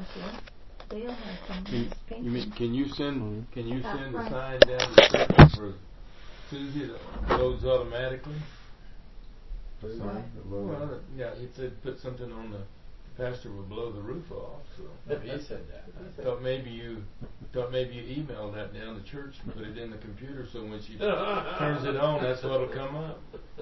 They'll have some Can you send the sign down the church for Susie that loads automatically? Well, yeah, he said put something on the pastor would blow the roof off. So he said that. I thought maybe you email that down to church and put it in the computer so when she turns it on, that's what'll come up.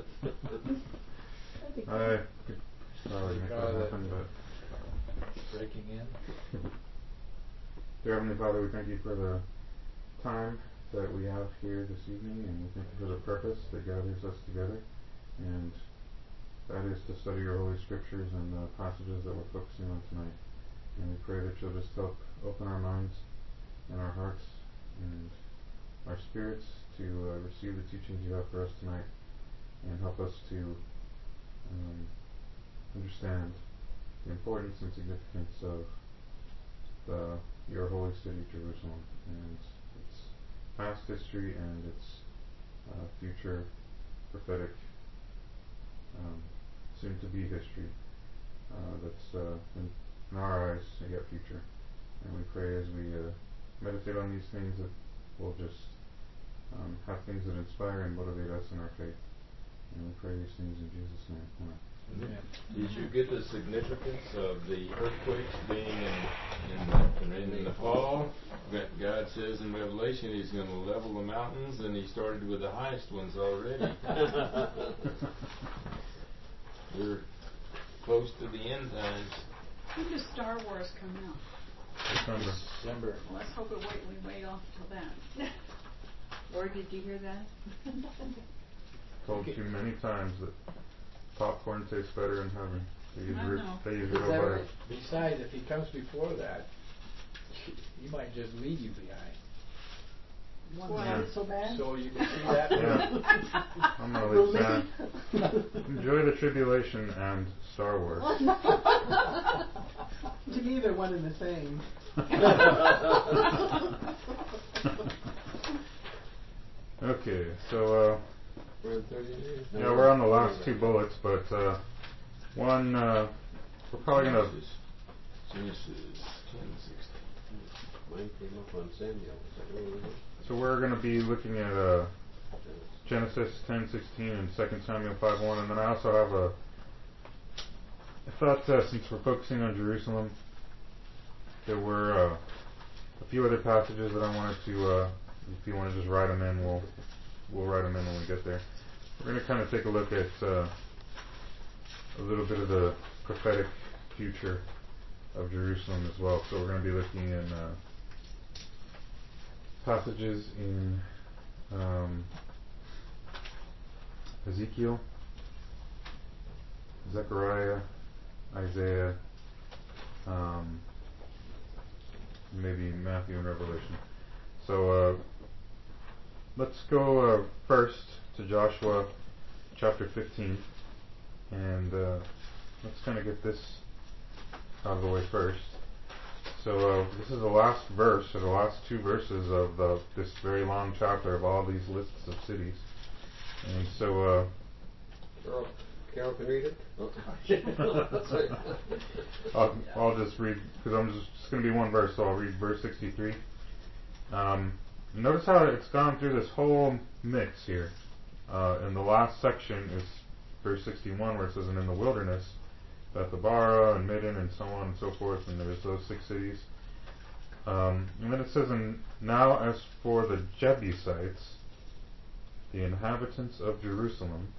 I could probably make that happen, but breaking in. Dear Heavenly Father, we thank you for the time that we have here this evening, and we thank you for the purpose that gathers us together, and that is to study your Holy Scriptures and the passages that we're focusing on tonight. And we pray that you'll just help open our minds and our hearts and our spirits to receive the teachings you have for us tonight, and help us to understand the importance and significance of your holy city, Jerusalem, and its past history and its future prophetic soon-to-be history that's in our eyes yet future. And we pray as we meditate on these things that we'll just have things that inspire and motivate us in our faith. And we pray these things in Jesus' name. Amen. Did you get the significance of the earthquakes being in the fall? God says in Revelation He's going to level the mountains, and He started with the highest ones already. We're close to the end times. When does Star Wars come out? December. Well, let's hope we wait off till then. Or did you hear that? Told you many times that popcorn tastes better in heaven. They use real butter. Besides, if he comes before that, he might just leave you behind. So bad? So you can see that. Yeah. I'm really sad. Enjoy the tribulation and Star Wars. To me, they're one and the same. Okay, so We're 30 days. yeah, we're on the last two bullets, but one we're probably gonna. Genesis 10:16. Mine came up on Samuel. So we're gonna be looking at Genesis 10:16 and 2 Samuel 5:1, and then I also have I thought since we're focusing on Jerusalem, there were a few other passages that I wanted to. If you want to just write them in, we'll write them in when we get there. We're going to kind of take a look at a little bit of the prophetic future of Jerusalem as well. So we're going to be looking in passages in Ezekiel, Zechariah, Isaiah, maybe Matthew and Revelation. So let's go first to Joshua chapter 15, and let's kind of get this out of the way first. So this is the last verse, or the last two verses of this very long chapter of all these lists of cities. And so Carol can read it? I'll just read, because I'm just going to be one verse, so I'll read verse 63. Notice how it's gone through this whole mix here. In the last section is verse 61, where it says, and in the wilderness, Bethabara and Midian and so on and so forth, and there's those 6 cities. And then it says, and now as for the Jebusites, the inhabitants of Jerusalem,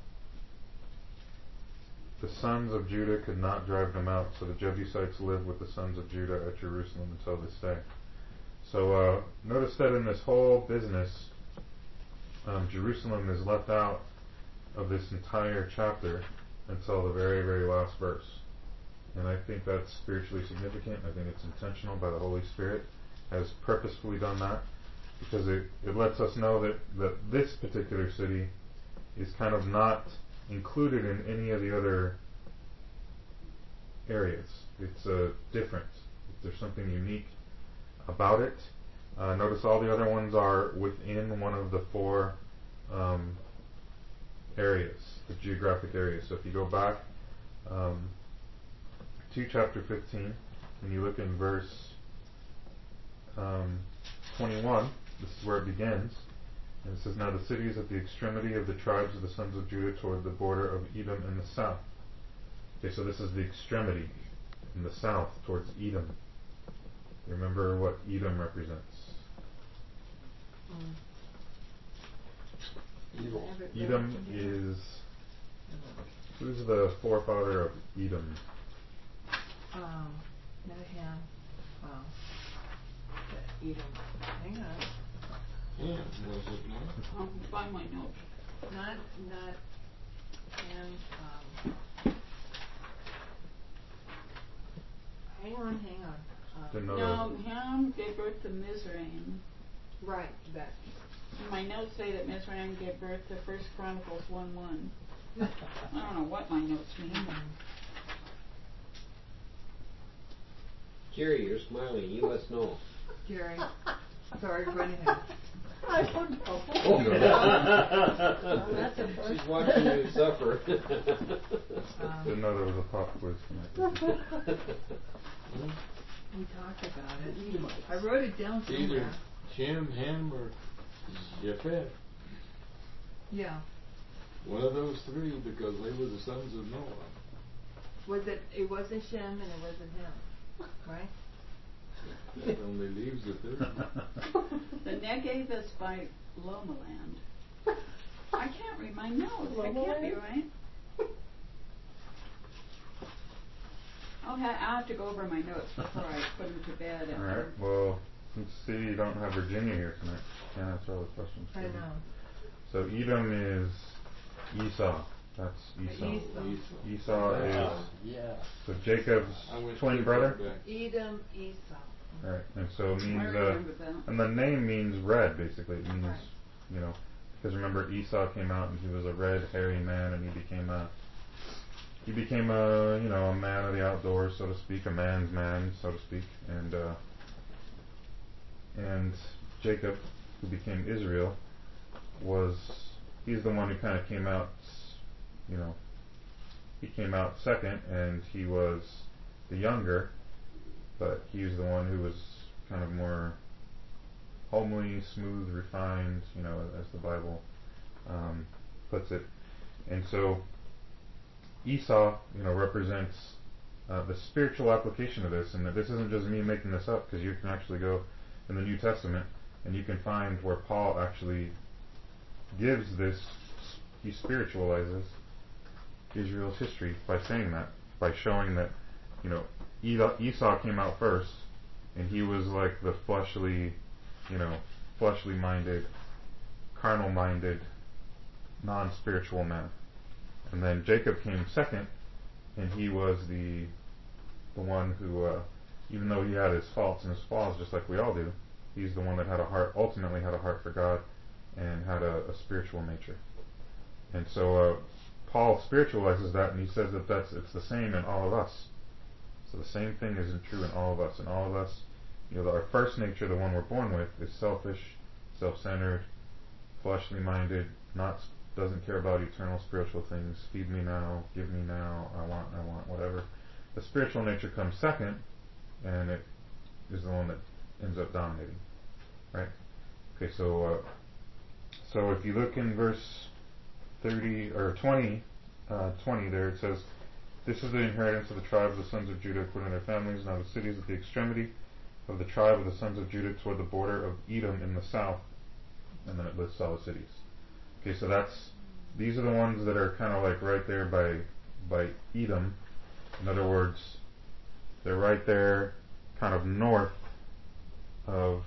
the sons of Judah could not drive them out, so the Jebusites live with the sons of Judah at Jerusalem until this day. So notice that in this whole business, Jerusalem is left out of this entire chapter until the very, very last verse. And I think that's spiritually significant. I think it's intentional by the Holy Spirit, has purposefully done that, because it lets us know that this particular city is kind of not included in any of the other areas. It's different. There's something unique about it. Notice all the other ones are within one of the 4 areas, the geographic areas. So if you go back to chapter 15, when you look in verse 21, this is where it begins. And it says, "Now the city is at the extremity of the tribes of the sons of Judah toward the border of Edom in the south." Okay, so this is the extremity in the south towards Edom. You remember what Edom represents? Evil. Edom is... Who's the forefather of Edom? Menahem. Edom. Hang on. Yeah, was it not? Find my notes. Not Ham. Hang on. Didn't know No, Ham gave birth to Mizraim. Right, that. My notes say that Mizraim gave birth to 1 Chronicles 1:1. I don't know what my notes mean. Jerry, you're smiling. You must know. Jerry. Sorry, go ahead. I don't know. That's a first. She's watching you suffer. Didn't know there was a pop quiz tonight. We talked about it. I wrote it down It's either somewhere. Shem, Ham, or Japheth. Yeah. One of those three, because they were the sons of Noah. It wasn't Shem and it wasn't him, right? That only leaves the third. The Negev is by Lomaland. I can't read my notes. It can't be right. I'll have to go over my notes before I put them to bed. Alright, well, let's see, you don't have Virginia here tonight. Can't answer all the questions. I know. So Edom is Esau. That's Esau. Esau is Yeah. so Jacob's I went twin through brother. that. Edom, Esau. Right, and so it I means, remember that. and the name means red, basically. It means, Right. you know, because remember Esau came out and he was a red, hairy man, and he became a, you know, a man of the outdoors, so to speak, a man's man, so to speak, and Jacob, who became Israel, he's the one who kind of came out, you know, he came out second, and he was the younger, but he was the one who was kind of more homely, smooth, refined, you know, as the Bible puts it. And so Esau, you know, represents the spiritual application of this, and that this isn't just me making this up, because you can actually go in the New Testament and you can find where Paul actually gives this, he spiritualizes Israel's history by saying that, by showing that, you know, Esau came out first, and he was like the fleshly, you know, fleshly minded, carnal minded, non-spiritual man. And then Jacob came second, and he was the one who, even though he had his faults and his flaws just like we all do, he's the one that had a heart, ultimately had a heart for God, and had a spiritual nature. And so Paul spiritualizes that, and he says that it's the same in all of us. So the same thing is true in all of us. And all of us, you know, our first nature, the one we're born with, is selfish, self-centered, fleshly minded, doesn't care about eternal spiritual things. Feed me now, give me now, I want, whatever. The spiritual nature comes second, and it is the one that ends up dominating. Right? Okay, so if you look in verse 30 or 20 there, it says, "This is the inheritance of the tribe of the sons of Judah according to their families. Now the cities at the extremity of the tribe of the sons of Judah toward the border of Edom in the south," and then it lists all the cities. Okay, so these are the ones that are kind of like right there by Edom. In other words, they're right there, kind of north of,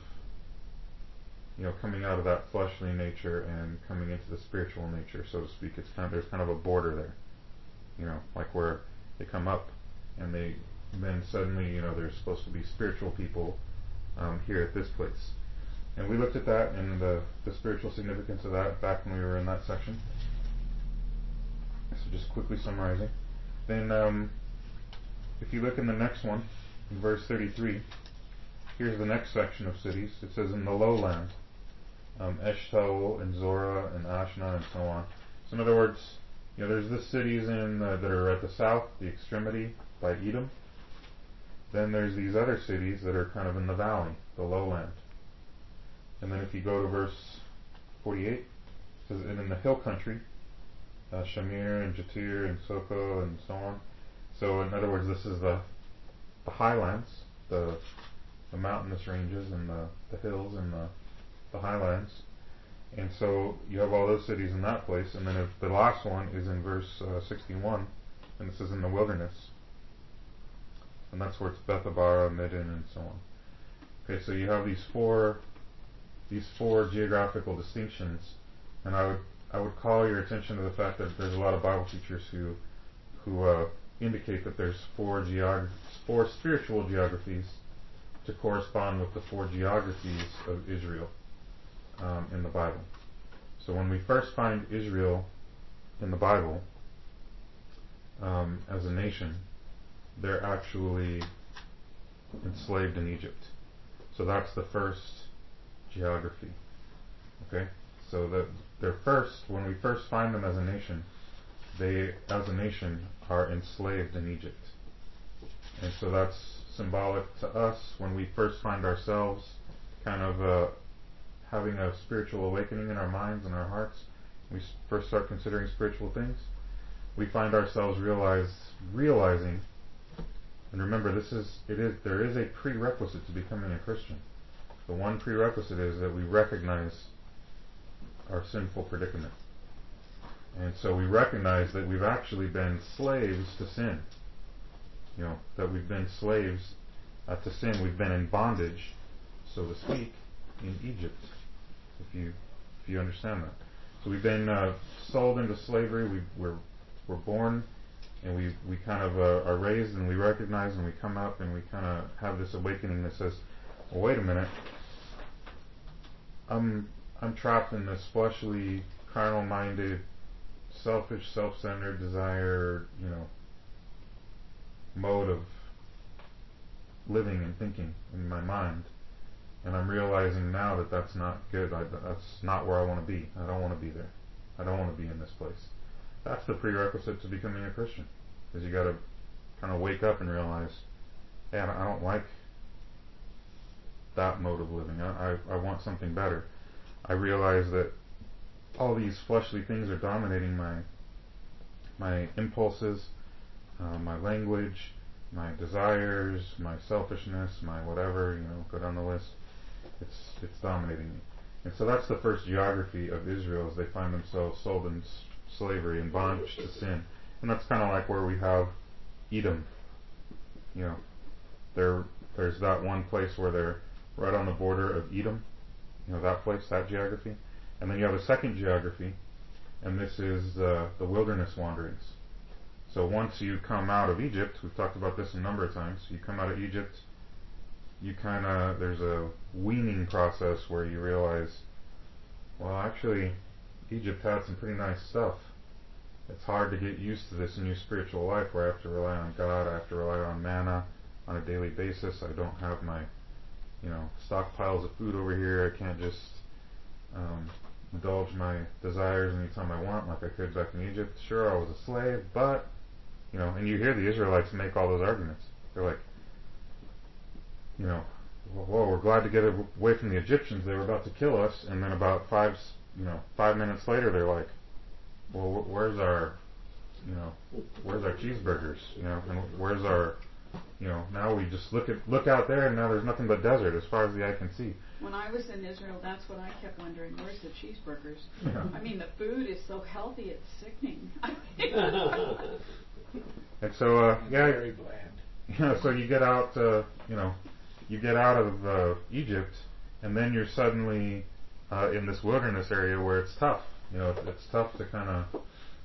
you know, coming out of that fleshly nature and coming into the spiritual nature, so to speak. There's kind of a border there, you know, like where they come up, and then suddenly, you know, there's supposed to be spiritual people here at this place. And we looked at that and the spiritual significance of that back when we were in that section. So just quickly summarizing. Then if you look in the next one, in verse 33, here's the next section of cities. It says in the lowland, Eshtaol and Zorah and Ashna and so on. So in other words, you know, there's the cities that are at the south, the extremity by Edom. then there's these other cities that are kind of in the valley, the lowland. And then if you go to verse 48, it says, and in the hill country, Shamir and Jatir and Soko and so on. So in other words, this is the highlands, the mountainous ranges and the hills and the highlands. And so you have all those cities in that place. And then if the last one is in verse 61, and this is in the wilderness. And that's where it's Bethabara, Midden, and so on. Okay, so you have these four geographical distinctions, and I would call your attention to the fact that there's a lot of Bible teachers who indicate that there's four spiritual geographies to correspond with the four geographies of Israel in the Bible. So when we first find Israel in the Bible as a nation, they're actually enslaved in Egypt. So that's the first geography. Okay? So that when we first find them as a nation, they, as a nation, are enslaved in Egypt. And so that's symbolic to us when we first find ourselves kind of having a spiritual awakening in our minds and our hearts. We first start considering spiritual things. We find ourselves realizing, and remember, there is a prerequisite to becoming a Christian. The one prerequisite is that we recognize our sinful predicament. And so we recognize that we've actually been slaves to sin. That we've been slaves to sin. We've been in bondage, so to speak, in Egypt, if you understand that. So we've been sold into slavery. We're born, and we kind of are raised, and we recognize, and we come up, and we kind of have this awakening that says, well, wait a minute, I'm trapped in this fleshly, carnal-minded, selfish, self-centered desire, mode of living and thinking in my mind. And I'm realizing now that that's not good. That's not where I want to be. I don't want to be there. I don't want to be in this place. That's the prerequisite to becoming a Christian. Is you got to kind of wake up and realize, hey, I don't like that mode of living. I want something better. I realize that all these fleshly things are dominating my impulses, my language, my desires, my selfishness, my whatever, go down the list. It's dominating me. And so that's the first geography of Israel, as they find themselves sold in slavery and bondage to sin. And that's kind of like where we have Edom. There's that one place where they're right on the border of Edom. That place, that geography. And then you have a second geography, and this is the wilderness wanderings. So once you come out of Egypt, we've talked about this a number of times, you come out of Egypt, there's a weaning process where you realize, well, actually, Egypt had some pretty nice stuff. It's hard to get used to this new spiritual life where I have to rely on God, I have to rely on manna on a daily basis. I don't have my, stockpiles of food over here. I can't just indulge my desires anytime I want like I could back in Egypt. Sure, I was a slave, but, and you hear the Israelites make all those arguments. They're like, well, we're glad to get away from the Egyptians. They were about to kill us. And then about 5 minutes later, they're like, well, where's our cheeseburgers? And where's our, now we just look out there, and now there's nothing but desert as far as the eye can see. When I was in Israel, that's what I kept wondering. Where's the cheeseburgers? Yeah. I mean, the food is so healthy, it's sickening. And so, Very bland. so you get out, you get out of Egypt, and then you're suddenly in this wilderness area where it's tough. It's tough to kind of,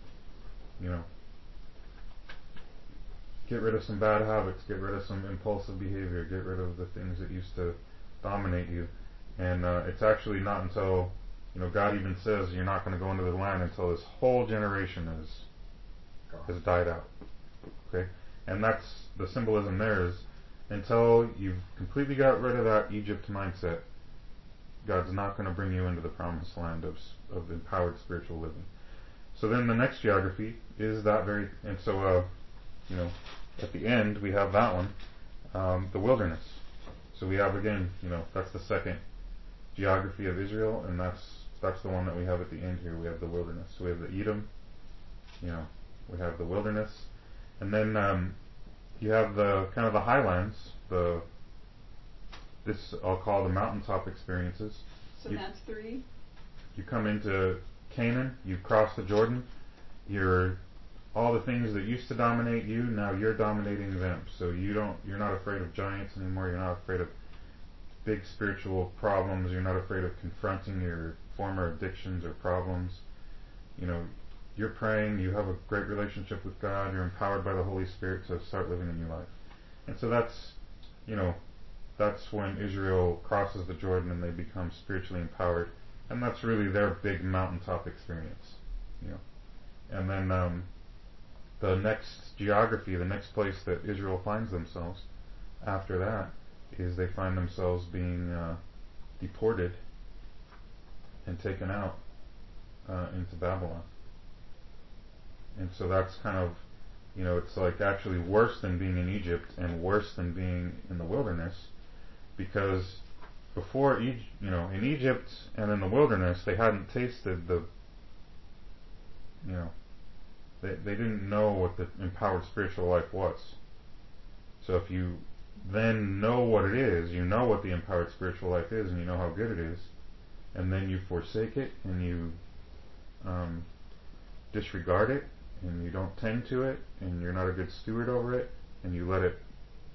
get rid of some bad habits, get rid of some impulsive behavior, get rid of the things that used to dominate you. And it's actually not until, God even says you're not going to go into the land until this whole generation has died out. Okay? And that's the symbolism there is, until you've completely got rid of that Egypt mindset, God's not going to bring you into the promised land of empowered spiritual living. So then the next geography is that and so, at the end we have that one, the wilderness. So we have again, that's the second geography of Israel, and that's the one that we have at the end here. We have the wilderness. So we have the Edom, we have the wilderness, and then you have the kind of the highlands, this I'll call the mountaintop experiences. So that's 3? You come into Canaan, you cross the Jordan, all the things that used to dominate you, now you're dominating them. So you're not afraid of giants anymore, you're not afraid of big spiritual problems, you're not afraid of confronting your former addictions or problems. You're praying, you have a great relationship with God, you're empowered by the Holy Spirit to start living a new life. And so that's when Israel crosses the Jordan and they become spiritually empowered. And that's really their big mountaintop experience. And then the next geography, the next place that Israel finds themselves after that is they find themselves being deported and taken out into Babylon. And so that's kind of, it's like actually worse than being in Egypt and worse than being in the wilderness, because before in Egypt and in the wilderness, they hadn't tasted they didn't know what the empowered spiritual life was. So if you then know what it is, you know what the empowered spiritual life is, and you know how good it is, and then you forsake it, and you disregard it, and you don't tend to it, and you're not a good steward over it, and you let it,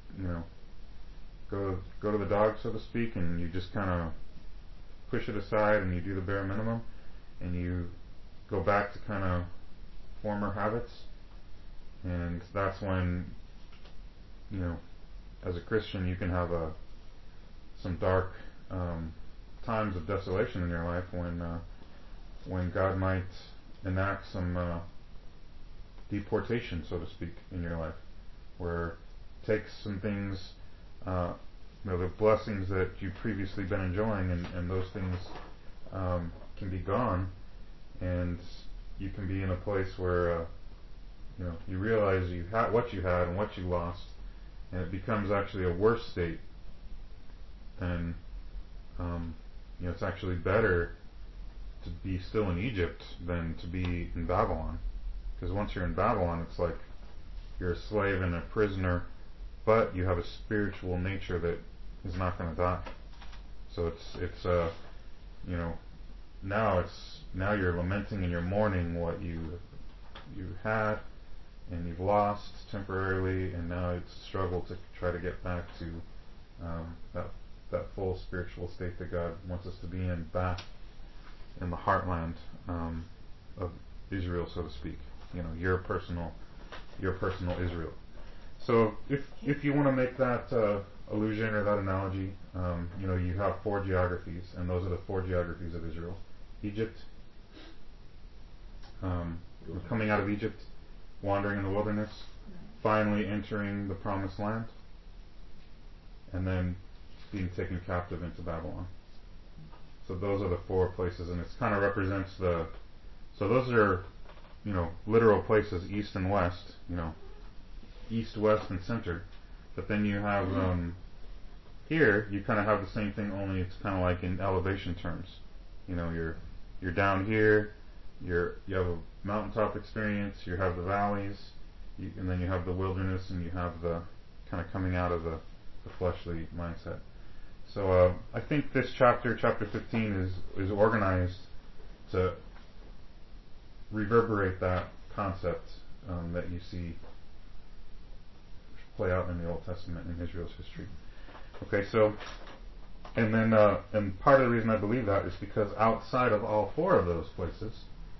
go to the dogs, so to speak, and you just kind of push it aside, and you do the bare minimum, and you go back to kind of former habits, and that's when, as a Christian, you can have some dark times of desolation in your life when God might enact some deportation, so to speak, in your life, where takes some things, the blessings that you've previously been enjoying, and those things can be gone, and you can be in a place where you realize what you had and what you lost, and it becomes actually a worse state than it's actually better to be still in Egypt than to be in Babylon, because once you're in Babylon, it's like you're a slave and a prisoner, but you have a spiritual nature that is not going to die. So now you're lamenting and you're mourning what you had and you've lost temporarily, and now it's a struggle to try to get back to that full spiritual state that God wants us to be in, back in the heartland of Israel, so to speak. Your personal Israel. So if you want to make that allusion or that analogy, you have 4 geographies, and those are the 4 geographies of Israel. Egypt, coming out of Egypt, wandering in the wilderness, finally entering the promised land, and then being taken captive into Babylon. So those are the 4 places, and it kind of represents so those are, literal places, east and west, east, west, and center. But then you have, here, you kind of have the same thing, only it's kind of like in elevation terms. You're down here, you have a mountaintop experience, you have the valleys, and then you have the wilderness, and you have the kind of coming out of the fleshly mindset. So I think this chapter 15, is organized to reverberate that concept that you see play out in the Old Testament in Israel's history. Okay, so, and then, and part of the reason I believe that is because outside of all 4 of those places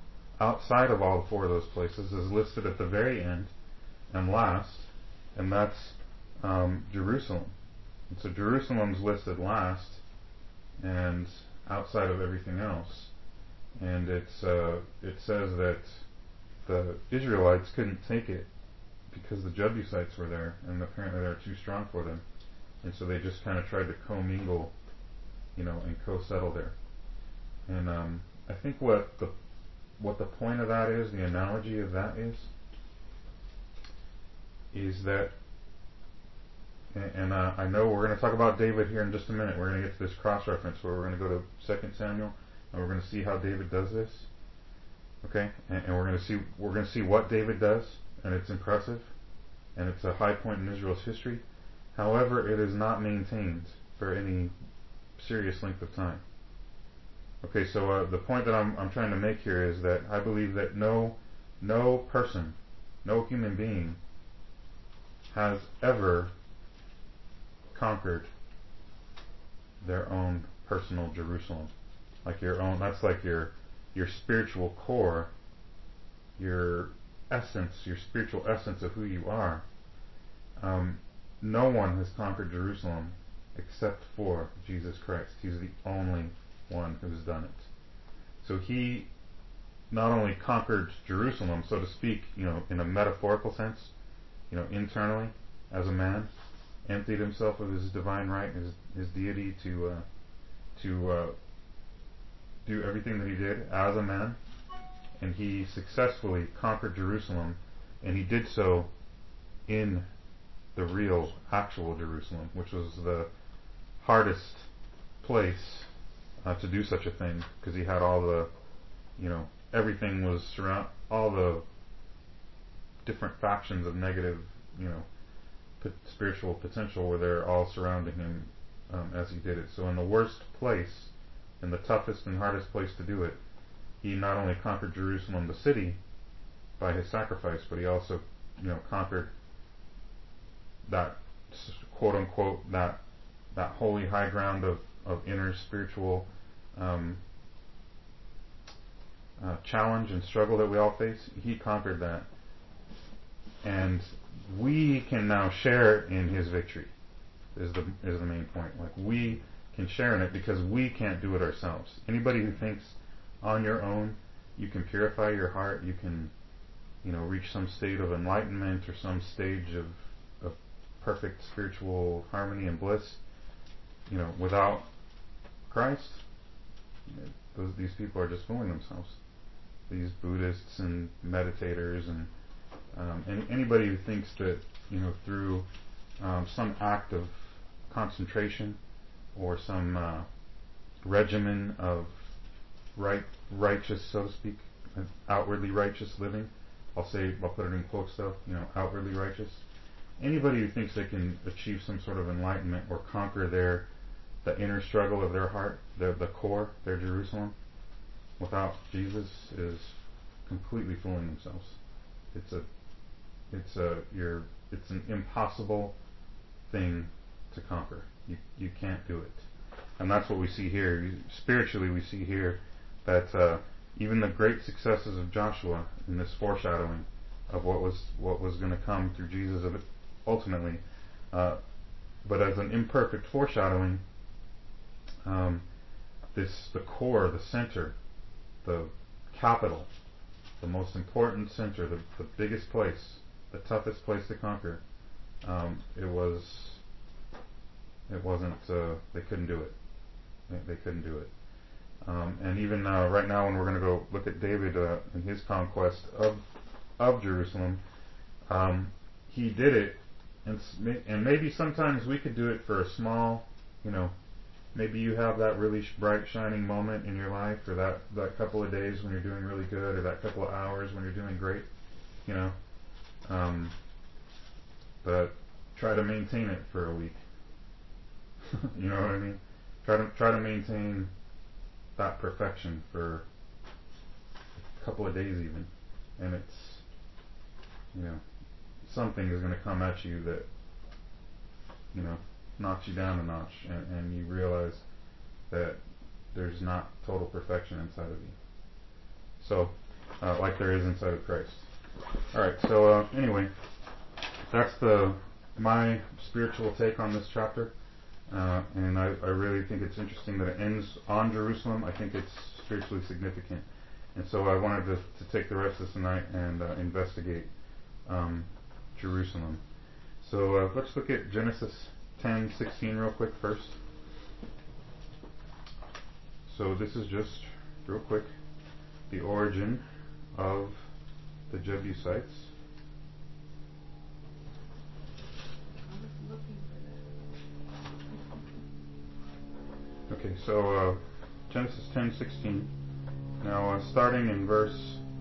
is listed at the very end and last, and that's Jerusalem. And so Jerusalem's listed last and outside of everything else, and it says that the Israelites couldn't take it because the Jebusites were there, and apparently they were too strong for them, and so they just kind of tried to commingle, and co-settle there. And I think what the point of that is, the analogy of that is that and I know we're going to talk about David here in just a minute. We're going to get to this cross-reference where we're going to go to 2 Samuel, and we're going to see how David does this. Okay, and we're going to see what David does, and it's impressive, and it's a high point in Israel's history. However, it is not maintained for any serious length of time. Okay, so the point that I'm trying to make here is that I believe that no person, no human being has ever conquered their own personal Jerusalem. Like your own, that's like your spiritual core, your essence, your spiritual essence of who you are. No one has conquered Jerusalem except for Jesus Christ. He's the only one who's done it. So he not only conquered Jerusalem, so to speak, in a metaphorical sense, internally as a man, emptied himself of his divine right, his deity to do everything that he did as a man, and he successfully conquered Jerusalem, and he did so in the real, actual Jerusalem, which was the hardest place to do such a thing, because he had all the, everything was all the different factions of negative, spiritual potential were there all surrounding him as he did it. So in the worst place, in the toughest and hardest place to do it, he not only conquered Jerusalem, the city, by his sacrifice, but he also, conquered that quote unquote that holy high ground of inner spiritual challenge and struggle that we all face. He conquered that, and we can now share in his victory. Is the main point. Like, we can share in it because we can't do it ourselves. Anybody who thinks on your own you can purify your heart, you can reach some state of enlightenment or some stage of perfect spiritual harmony and bliss, without Christ, these people are just fooling themselves. These Buddhists and meditators and anybody who thinks that through some act of concentration or some regimen of righteous, so to speak, outwardly righteous living. I'll put it in quotes though, outwardly righteous. Anybody who thinks they can achieve some sort of enlightenment or conquer the inner struggle of their heart, the core, their Jerusalem, without Jesus is completely fooling themselves. It's an impossible thing to conquer. You can't do it. And that's what we see here. Spiritually, we see here that even the great successes of Joshua in this foreshadowing of what was going to come through Jesus ultimately, but as an imperfect foreshadowing, the core, the center, the capital, the most important center, the biggest place, the toughest place to conquer, it wasn't. They couldn't do it. They couldn't do it. And even right now, when we're going to go look at David and his conquest of Jerusalem, he did it, and maybe sometimes we could do it for a small, maybe you have that really bright, shining moment in your life, or that couple of days when you're doing really good, or that couple of hours when you're doing great, but try to maintain it for a week. You know what I mean? Try to maintain that perfection for a couple of days even, and it's something is going to come at you that knocks you down a notch, and you realize that there's not total perfection inside of you. So, like there is inside of Christ. All right. So anyway, that's my spiritual take on this chapter. And I really think it's interesting that it ends on Jerusalem. I think it's spiritually significant. And so I wanted to take the rest of this night and investigate Jerusalem. So let's look at Genesis 10:16 real quick first. So this is just, real quick, the origin of the Jebusites. I was looking for Okay, so Genesis 10:16. Now, starting in verse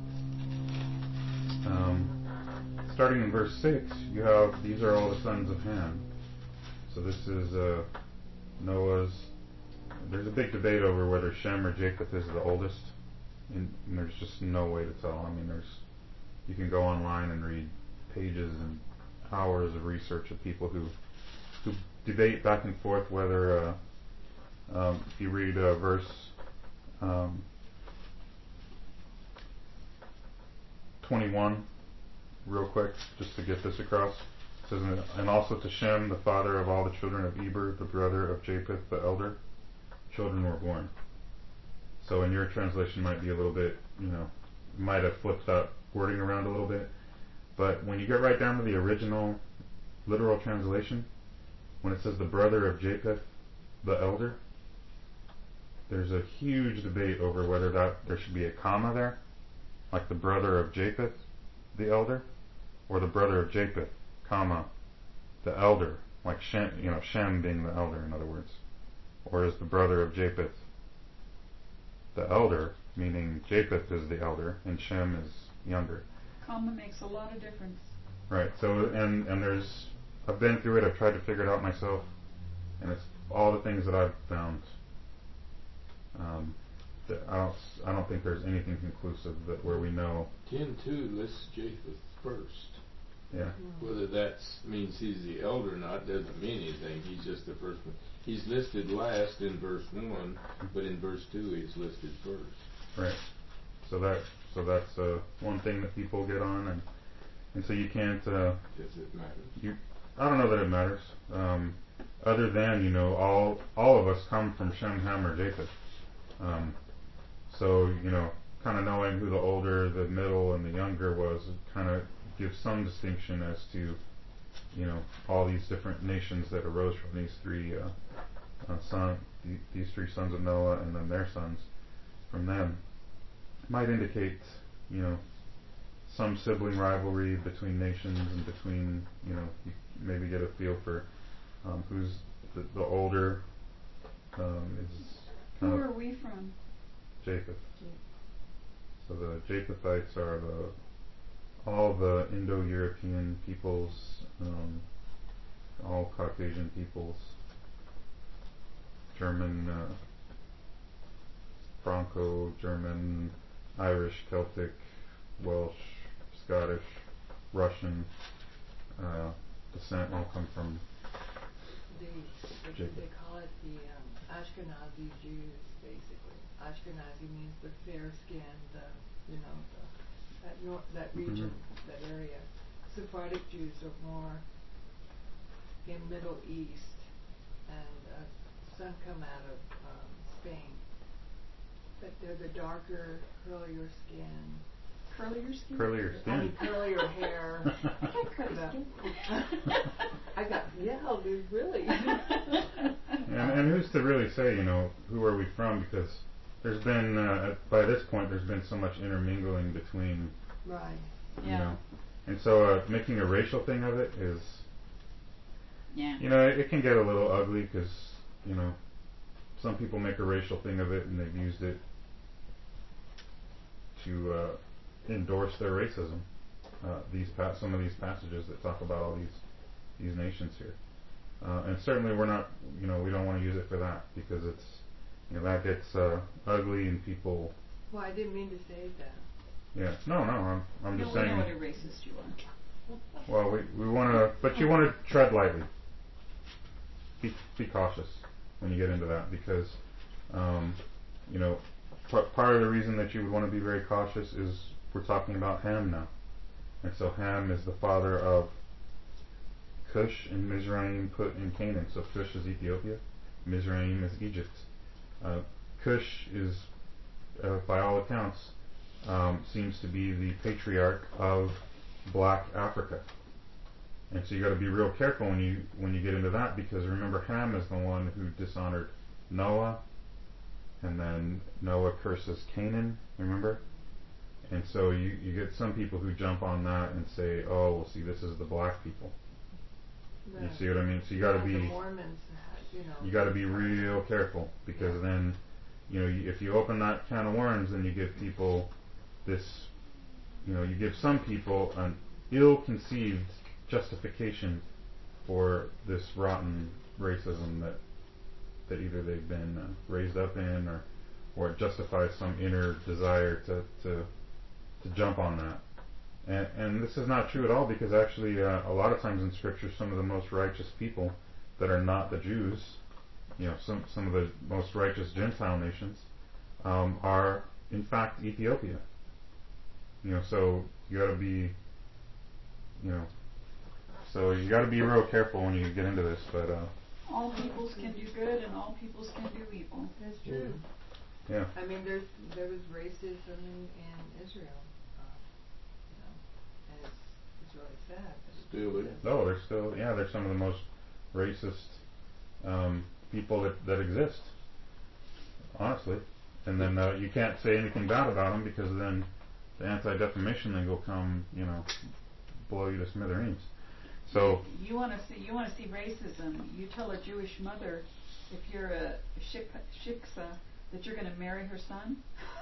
6, you have these are all the sons of Ham. So this is Noah's. There's a big debate over whether Shem or Japheth is the oldest, and there's just no way to tell. I mean, you can go online and read pages and hours of research of people who debate back and forth whether if you read verse 21 real quick, just to get this across. It says, and also to Shem, the father of all the children of Eber, the brother of Japheth, the elder, children were born. So in your translation might be a little bit, might have flipped that wording around a little bit. But when you get right down to the original literal translation, when it says the brother of Japheth, the elder, there's a huge debate over whether there should be a comma there, like the brother of Japheth, the elder, or the brother of Japheth, comma, the elder, like Shem being the elder, in other words. Or is the brother of Japheth the elder, meaning Japheth is the elder and Shem is younger. Comma makes a lot of difference. Right. So and I've been through it. I've tried to figure it out myself, and it's all the things that I've found. That I don't think there's anything conclusive that where we know. 10:2 lists Japheth first. Yeah. Whether that means he's the elder or not doesn't mean anything. He's just the first one. He's listed last in verse 1, but in verse 2 he's listed first. Right. So that's one thing that people get on, and so you can't. Does it matter? I don't know that it matters. Other than all of us come from Shem, Ham, or Japheth. So kind of knowing who the older, the middle, and the younger was, kind of gives some distinction as to all these different nations that arose from these three sons of Noah, and then their sons from them. Might indicate some sibling rivalry between nations and between you maybe get a feel for who's the older is Who are we from? Japheth. So the Japhethites are all the Indo-European peoples, all Caucasian peoples, German, Franco-German, Irish, Celtic, Welsh, Scottish, Russian descent all come from Japheth. They call it the Ashkenazi Jews, basically. Ashkenazi means the fair-skinned, that region, that area. Sephardic Jews are more in Middle East, and some come out of Spain. But they're the darker, curlier skin. Curlier skin? Curlier skin. Curlier hair. I got curly skin. Dude, really. And who's to really say, who are we from? Because there's been, by this point, there's been so much intermingling between, Right. Yeah. And so making a racial thing of it is, Yeah. it can get a little ugly because, some people make a racial thing of it and they've used it to endorse their racism. Some of these passages that talk about all these nations here. And certainly we're not, we don't want to use it for that because it's, that gets ugly and people. Well, I didn't mean to say that. Yeah, no, I'm just saying. We know what a racist you are. Well, we want to, but you want to tread lightly. Be cautious when you get into that because, part of the reason that you would want to be very cautious is we're talking about Ham now, and so Ham is the father of Cush and Mizraim put in Canaan. So Cush is Ethiopia, Mizraim is Egypt. Cush is, by all accounts, seems to be the patriarch of Black Africa. And so you got to be real careful when you get into that because remember Ham is the one who dishonored Noah, and then Noah curses Canaan. Remember, and so you get some people who jump on that and say, oh, well, see, this is the black people. You see what I mean? So you got to be. The Mormons you got to be real careful, because then, if you open that can of worms, then you give people this, you give some people an ill-conceived justification for this rotten racism that either they've been raised up in, or it justifies some inner desire to jump on that. And this is not true at all, because actually a lot of times in Scripture, some of the most righteous people that are not the Jews, some of the most righteous Gentile nations, are in fact Ethiopia. So you got to be, so you got to be real careful when you get into this. But all peoples can do good, and all peoples can do evil. That's true. yeah, I mean, there was racism in Israel, and it's really sad. Still is. no, they're some of the most racist people that exist, honestly. And then you can't say anything bad about them, because then the Anti-Defamation League will come, blow you to smithereens. So You want to see racism? You tell a Jewish mother, if you're a shiksa, that you're going to marry her son.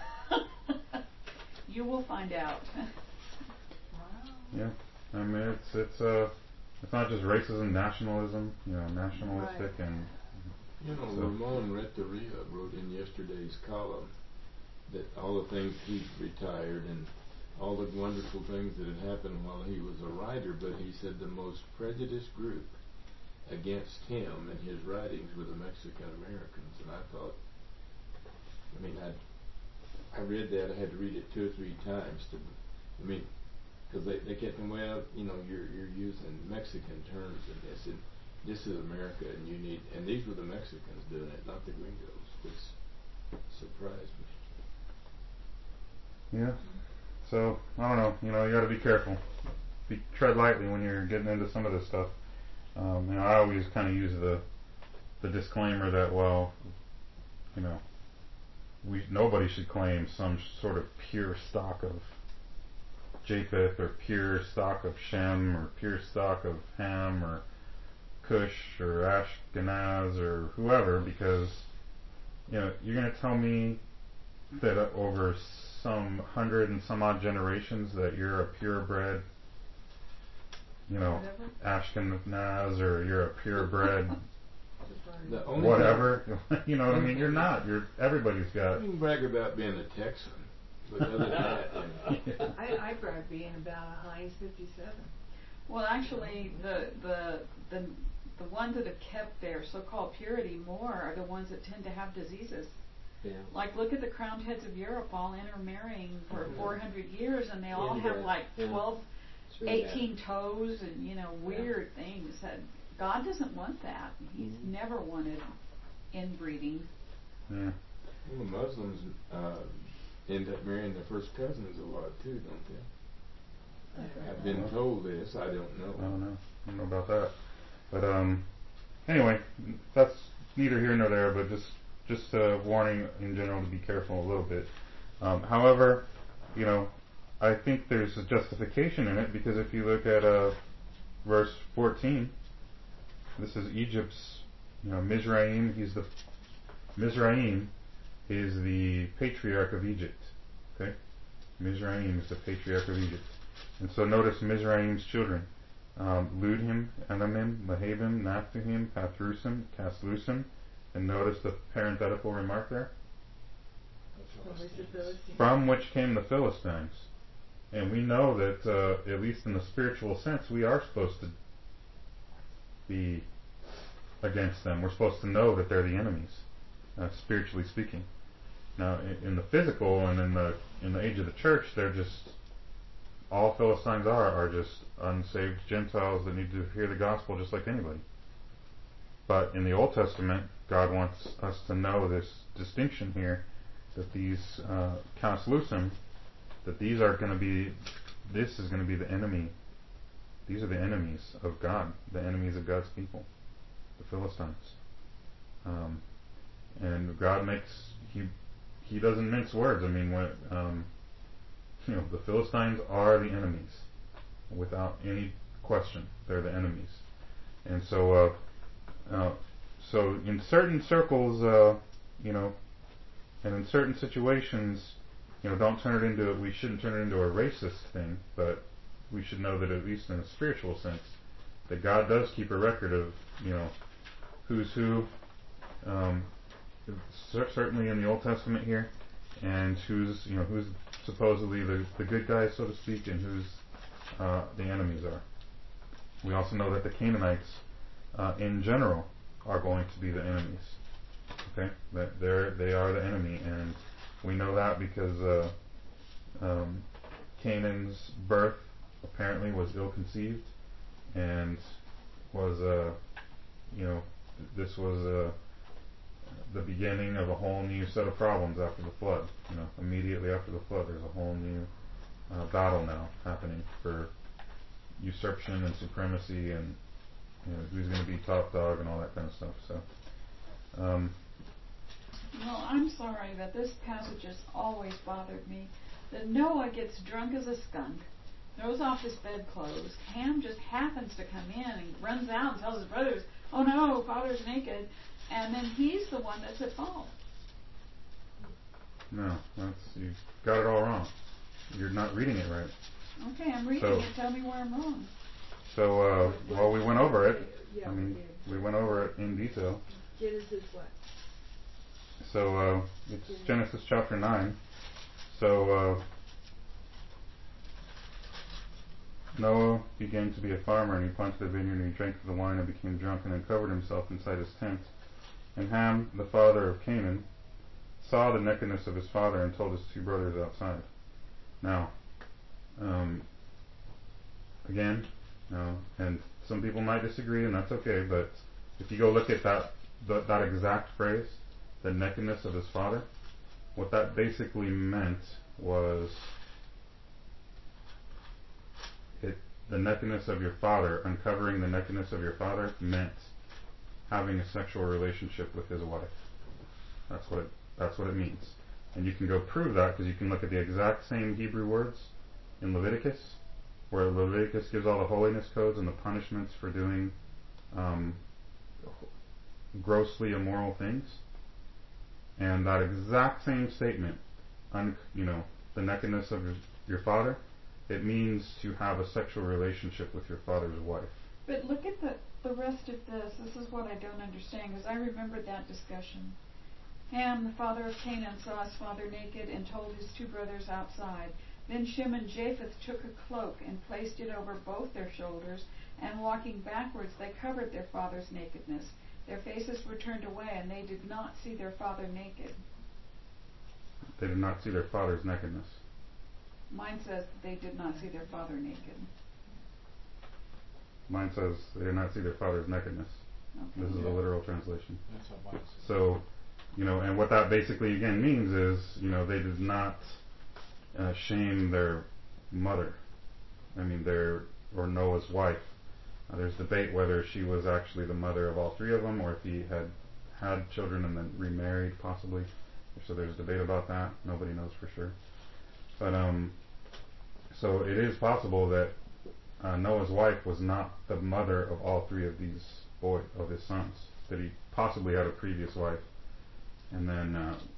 You will find out. Wow. yeah, I mean it's not just racism, nationalism, nationalistic, Right. and so- Ramon Renteria wrote in yesterday's column that all the things he'd retired and all the wonderful things that had happened while he was a writer, but he said the most prejudiced group against him and his writings were the Mexican Americans. And I thought, I read that, I had to read it 2 or 3 times because they kept saying, well, you're using Mexican terms in this, and this is America, and these were the Mexicans doing it, not the gringos, which surprised me. yeah. So I don't know. You got to be careful. Tread lightly when you're getting into some of this stuff. I always kind of use the disclaimer that, well, nobody should claim some sort of pure stock of Japheth, or pure stock of Shem, or pure stock of Ham, or Cush, or Ashkenaz, or whoever, because you're going to tell me that over some 100 and some odd generations that you're a purebred, Ashkenaz, or you're a purebred The only whatever. You know what I mean? You're not. Everybody's got. You can brag about being a Texan, but other than that, I brag being about a Heinz 57. Well, actually, the ones that have kept their so-called purity more are the ones that tend to have diseases. Yeah. Like, look at the crowned heads of Europe, all intermarrying for 400 years, and they all have like 12, It's really 18 toes, and weird things. That God doesn't want that. He's never wanted inbreeding. Yeah. well, the Muslims end up marrying their first cousins a lot too, don't they? I've been told this. I don't know. I don't know. I don't know about that. But anyway, that's neither here nor there. But just a warning in general to be careful a little bit. However, I think there's a justification in it, because if you look at verse 14, this is Egypt's, Mizraim. Mizraim is the patriarch of Egypt. Okay, Mizraim is the patriarch of Egypt, and so notice Mizraim's children: Ludhim, Anamim, Lahabim, Naphtuhim, Pathrusim, Caslusim, and notice the parenthetical remark there. From which came the Philistines. And we know that, at least in the spiritual sense, we are supposed to be against them. We're supposed to know that they're the enemies, spiritually speaking. Now, in the physical and in the age of the church, they're just, all Philistines are just unsaved Gentiles that need to hear the gospel just like anybody. But in the Old Testament, God wants us to know this distinction here, that these Caslusim, that these are going to be, this is going to be the enemy. These are the enemies of God, the enemies of God's people, the Philistines. And God He doesn't mince words. I mean, the Philistines are the enemies, without any question. They're the enemies. And so so in certain circles, you know, and in certain situations, you know, we shouldn't turn it into a racist thing, but we should know that at least in a spiritual sense, that God does keep a record of, you know, who's who, certainly in the Old Testament here, and who's supposedly the good guys, so to speak, and who's the enemies are. We also know that the Canaanites, in general, are going to be the enemies. Okay, that they are the enemy, and we know that because Canaan's birth apparently was ill-conceived, and was this was the beginning of a whole new set of problems after the flood. You know, immediately after the flood, there's a whole new battle now happening for usurpation and supremacy, and you know, who's going to be top dog and all that kind of stuff. So, well, I'm sorry, but this passage has always bothered me. That Noah gets drunk as a skunk, throws off his bedclothes. Ham just happens to come in and runs out and tells his brothers, "Oh no, father's naked," and then he's the one that's at fault. No, you've got it all wrong. You're not reading it right. Okay, I'm reading it. Tell me where I'm wrong. So, well, we went over it. Yeah, I mean, we we went over it in detail. Genesis what? So, it's Genesis chapter 9. So, Noah began to be a farmer, and he planted a vineyard, and he drank of the wine, and became drunk, and then covered himself inside his tent. And Ham, the father of Canaan, saw the nakedness of his father, and told his two brothers outside. Now, again, and some people might disagree, and that's okay, but if you go look at that exact phrase, the nakedness of his father, what that basically meant was the nakedness of your father, uncovering the nakedness of your father meant having a sexual relationship with his wife. That's what it means. And you can go prove that because you can look at the exact same Hebrew words in Leviticus, where Leviticus gives all the holiness codes and the punishments for doing grossly immoral things. And that exact same statement, the nakedness of your father, it means to have a sexual relationship with your father's wife. But look at the rest of this. This is what I don't understand, because I remembered that discussion. Ham, the father of Canaan, saw his father naked and told his two brothers outside. Then Shem and Japheth took a cloak and placed it over both their shoulders, and walking backwards they covered their father's nakedness. Their faces were turned away, and they did not see their father naked. They did not see their father's nakedness. Mine says they did not see their father naked. Mine says they did not see their father's nakedness. Okay. This is a literal translation. That's what mine says. So, and what that basically again means is, they did not shame their mother. I mean, or Noah's wife. There's debate whether she was actually the mother of all three of them, or if he had children and then remarried, possibly. So there's debate about that. Nobody knows for sure. But so it is possible that Noah's wife was not the mother of all three of of his sons. That he possibly had a previous wife, and then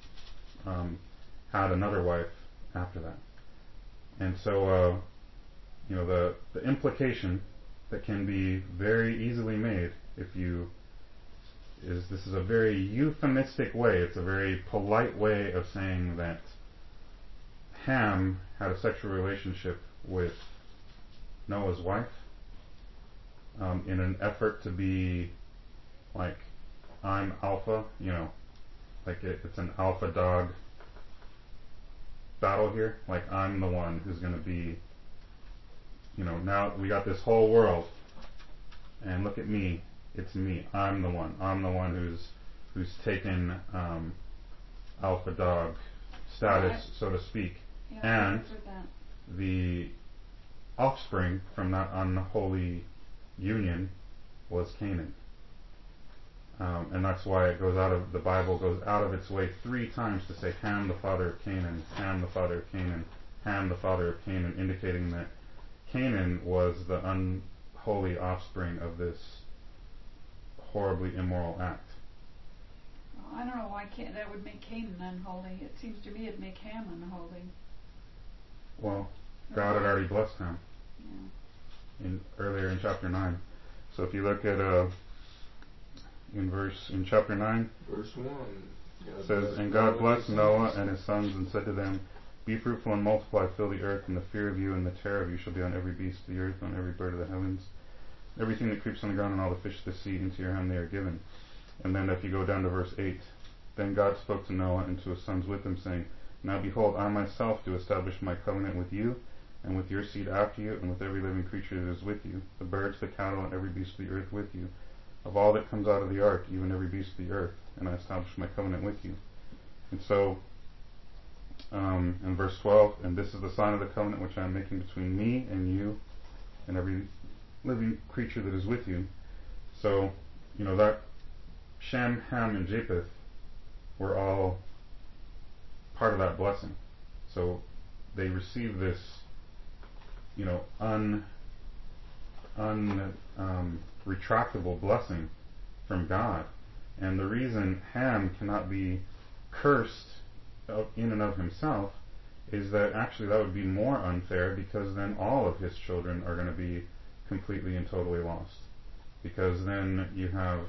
had another wife after that. And so, the implication that can be very easily made this is a very euphemistic way, it's a very polite way of saying that Ham had a sexual relationship with Noah's wife in an effort to be like, I'm alpha, like it's an alpha dog battle here, like I'm the one who's going to be, now we got this whole world, and look at me, it's me, I'm the one who's taken alpha dog status, so to speak, Yeah, and the offspring from that unholy union was Canaan. And that's why the Bible goes out of its way 3 times to say Ham the father of Canaan, Ham the father of Canaan, Ham the father of Canaan, indicating that Canaan was the unholy offspring of this horribly immoral act. why can't that would make Canaan unholy? It seems to me it'd make Ham unholy. Well, God had already blessed Ham Yeah. earlier in chapter 9. So if you look at in chapter 9, Verse 1. it says, "And God blessed Noah and his sons and said to them, Be fruitful and multiply, fill the earth, and the fear of you and the terror of you shall be on every beast of the earth, on every bird of the heavens, everything that creeps on the ground, and all the fish of the sea. Into your hand they are given." And then if you go down to verse 8, "Then God spoke to Noah and to his sons with him, saying, Now behold, I myself do establish my covenant with you, and with your seed after you, and with every living creature that is with you, the birds, the cattle, and every beast of the earth with you, of all that comes out of the ark, even every beast of the earth, and I establish my covenant with you." And so, in verse 12, "And this is the sign of the covenant which I am making between me and you, and every living creature that is with you." So, that Shem, Ham, and Japheth were all part of that blessing. So they received this, retractable blessing from God. And the reason Ham cannot be cursed in and of himself is that actually that would be more unfair, because then all of his children are going to be completely and totally lost. Because then you have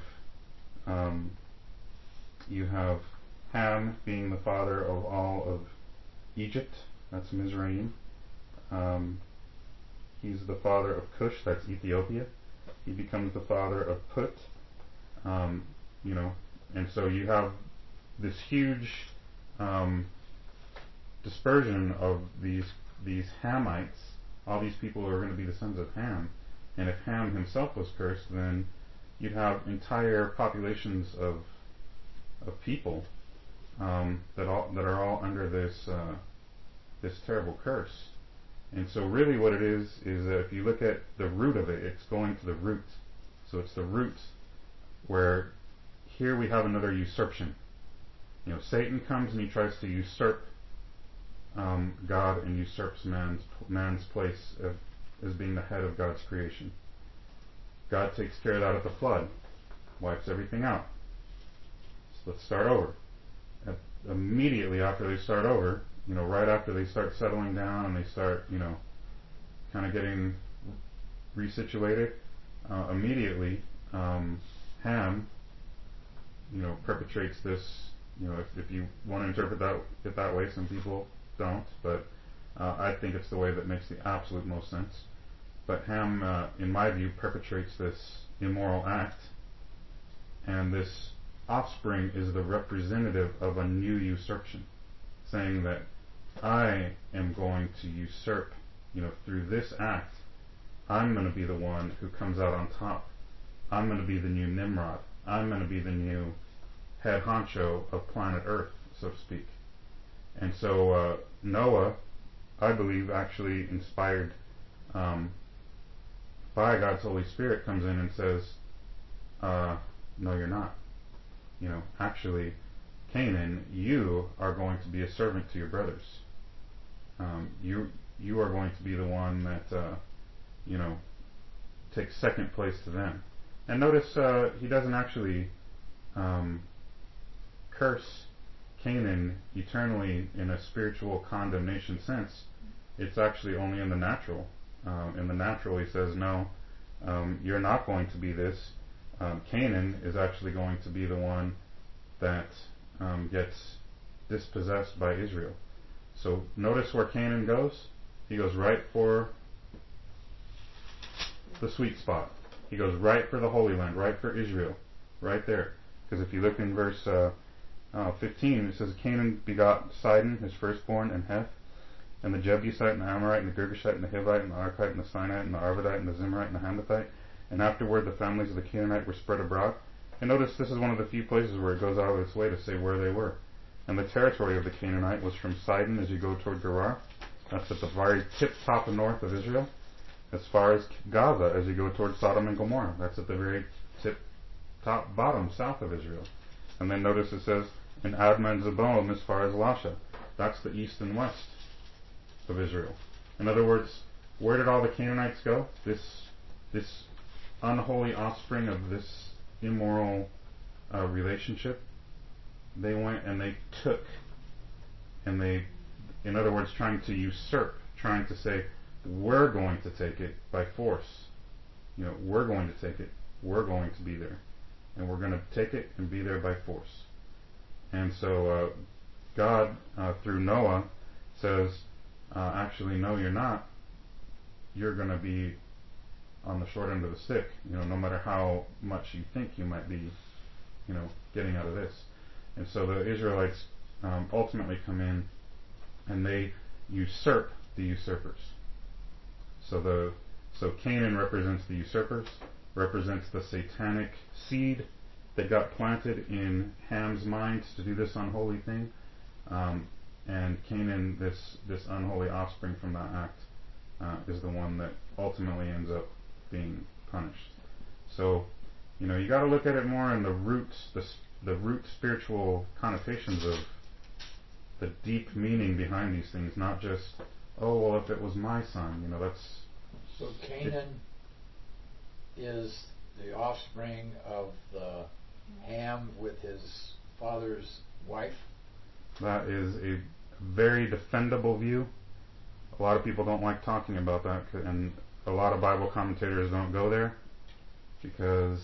Ham being the father of all of Egypt, that's Mizraim. He's the father of Cush, that's Ethiopia. He becomes the father of Put, and so you have this huge dispersion of these Hamites. All these people are going to be the sons of Ham, and if Ham himself was cursed, then you'd have entire populations of people that are all under this terrible curse. And so really what it is that if you look at the root of it, it's going to the root. So it's the root where here we have another usurpation. Satan comes and he tries to usurp God and usurps man's place as being the head of God's creation. God takes care of that at the flood, wipes everything out. So let's start over. Immediately after they start over, right after they start settling down and they start, kind of getting resituated, immediately Ham, perpetrates this. If you want to interpret it that way, some people don't, but I think it's the way that makes the absolute most sense. But Ham, in my view, perpetrates this immoral act, and this offspring is the representative of a new usurpation, saying that I am going to usurp, through this act, I'm going to be the one who comes out on top. I'm going to be the new Nimrod. I'm going to be the new head honcho of planet Earth, so to speak. And so Noah, I believe, actually inspired by God's Holy Spirit, comes in and says, no, you're not. Actually, Canaan, you are going to be a servant to your brothers. You are going to be the one that, takes second place to them. And notice he doesn't actually curse Canaan eternally in a spiritual condemnation sense. It's actually only in the natural. In the natural, he says, no, you're not going to be this. Canaan is actually going to be the one that gets dispossessed by Israel. So notice where Canaan goes. He goes right for the sweet spot. He goes right for the Holy Land, right for Israel, right there. Because if you look in verse 15, it says, Canaan begot Sidon, his firstborn, and Heth, and the Jebusite, and the Amorite, and the Girgashite, and the Hivite, and the Archite, and the Sinite, and the Arvadite, and the Zimrite, and the Hamathite. And afterward the families of the Canaanite were spread abroad. And notice this is one of the few places where it goes out of its way to say where they were. And the territory of the Canaanite was from Sidon as you go toward Gerar. That's at the very tip top and north of Israel. As far as Gaza as you go toward Sodom and Gomorrah. That's at the very tip, top, bottom, south of Israel. And then notice it says, in Admah and Zeboim as far as Lasha. That's the east and west of Israel. In other words, where did all the Canaanites go? This unholy offspring of this immoral relationship they went and they took, and they, in other words, trying to usurp, trying to say, we're going to take it by force. We're going to take it. We're going to be there. And we're going to take it and be there by force. And so God, through Noah, says, actually, no, you're not. You're going to be on the short end of the stick, no matter how much you think you might be, getting out of this. And so the Israelites ultimately come in and they usurp the usurpers. So Canaan represents the usurpers, represents the satanic seed that got planted in Ham's mind to do this unholy thing. And Canaan, this unholy offspring from that act, is the one that ultimately ends up being punished. So, you got to look at it more in the roots, the root spiritual connotations of the deep meaning behind these things, not just, oh, well, if it was my son, that's... So Canaan is the offspring of the Ham with his father's wife? That is a very defendable view. A lot of people don't like talking about that, and a lot of Bible commentators don't go there because,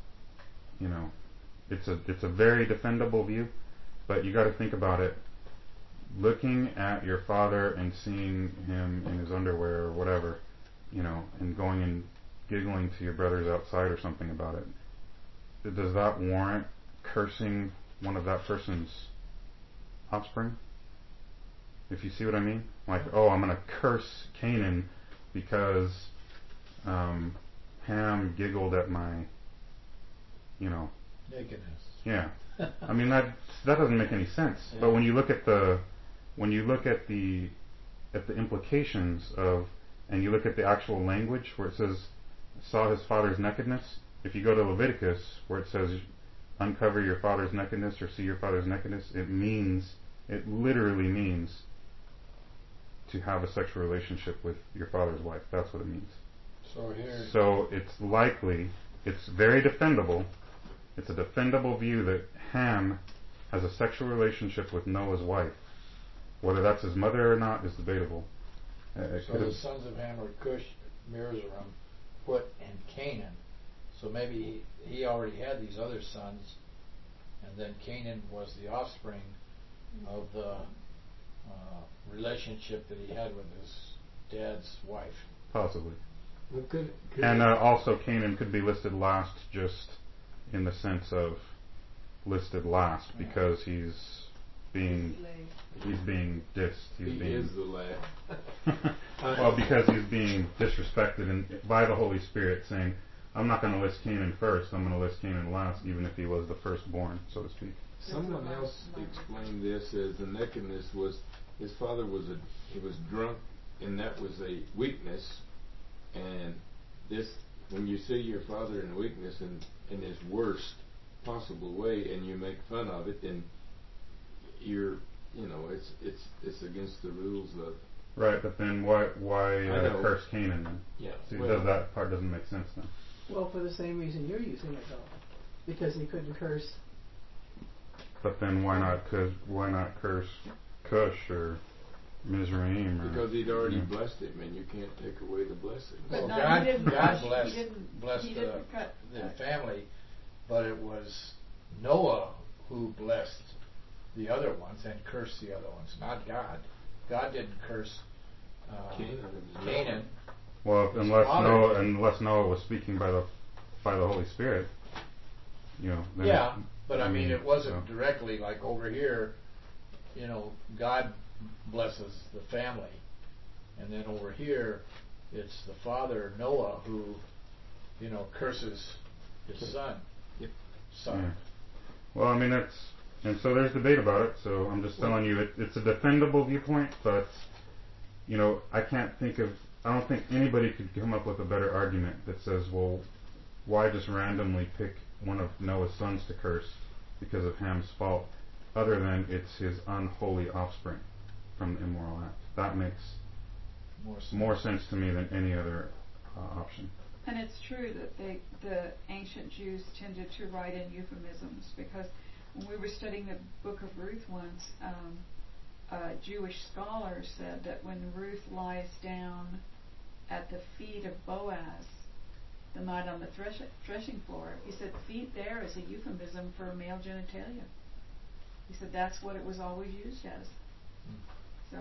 it's a very defendable view. But you got to think about it. Looking at your father and seeing him in his underwear or whatever, and going and giggling to your brothers outside or something about it, does that warrant cursing one of that person's offspring? If you see what I mean? Like, oh, I'm going to curse Canaan because Ham giggled at my, nakedness. Yeah. I mean, that doesn't make any sense. Yeah. But when you look at the implications of, and you look at the actual language where it says, saw his father's nakedness, if you go to Leviticus where it says, uncover your father's nakedness or see your father's nakedness, it literally means to have a sexual relationship with your father's wife. That's what it means. So it's very defendable. It's a defendable view that Ham has a sexual relationship with Noah's wife. Whether that's his mother or not is debatable. So the sons of Ham are Cush, Mizraim, Put, and Canaan. So maybe he already had these other sons, and then Canaan was the offspring of the relationship that he had with his dad's wife. Possibly. Well, could and also Canaan could be listed last just in the sense of listed last because he's being dissed. He is the last. Well, because he's being disrespected by the Holy Spirit, saying, I'm not going to list Canaan first, I'm going to list Canaan last, even if he was the firstborn, so to speak. Someone else explained this as the nakedness was, his father was drunk, and that was a weakness, and this, when you see your father in weakness in his worst possible way, and you make fun of it, then you're, it's against the rules of. Right, but then why curse Canaan then? Yeah. See, that part doesn't make sense then. Well, for the same reason you're using it though, because he couldn't curse. But then why not curse Cush or Mizraim? Because he'd already blessed him, and you can't take away the blessing. Well, No, God blessed the family, but it was Noah who blessed the other ones and cursed the other ones, not God. God didn't curse Canaan. Well, unless Noah was speaking by the Holy Spirit, then yeah, but I mean, it wasn't directly like over here. God blesses the family, and then over here, it's the father Noah who, curses his son. Yep. Son. Yeah. Well, I mean and so there's debate about it. So I'm just telling you, it's a defendable viewpoint, but I don't think anybody could come up with a better argument that says, well, why just randomly pick one of Noah's sons to curse because of Ham's fault, other than it's his unholy offspring from the immoral act. That makes more sense to me than any other option. And it's true that the ancient Jews tended to write in euphemisms because when we were studying the book of Ruth once, a Jewish scholar said that when Ruth lies down at the feet of Boaz the night on the threshing floor, he said feet there is a euphemism for male genitalia. He said that's what it was always used as. So.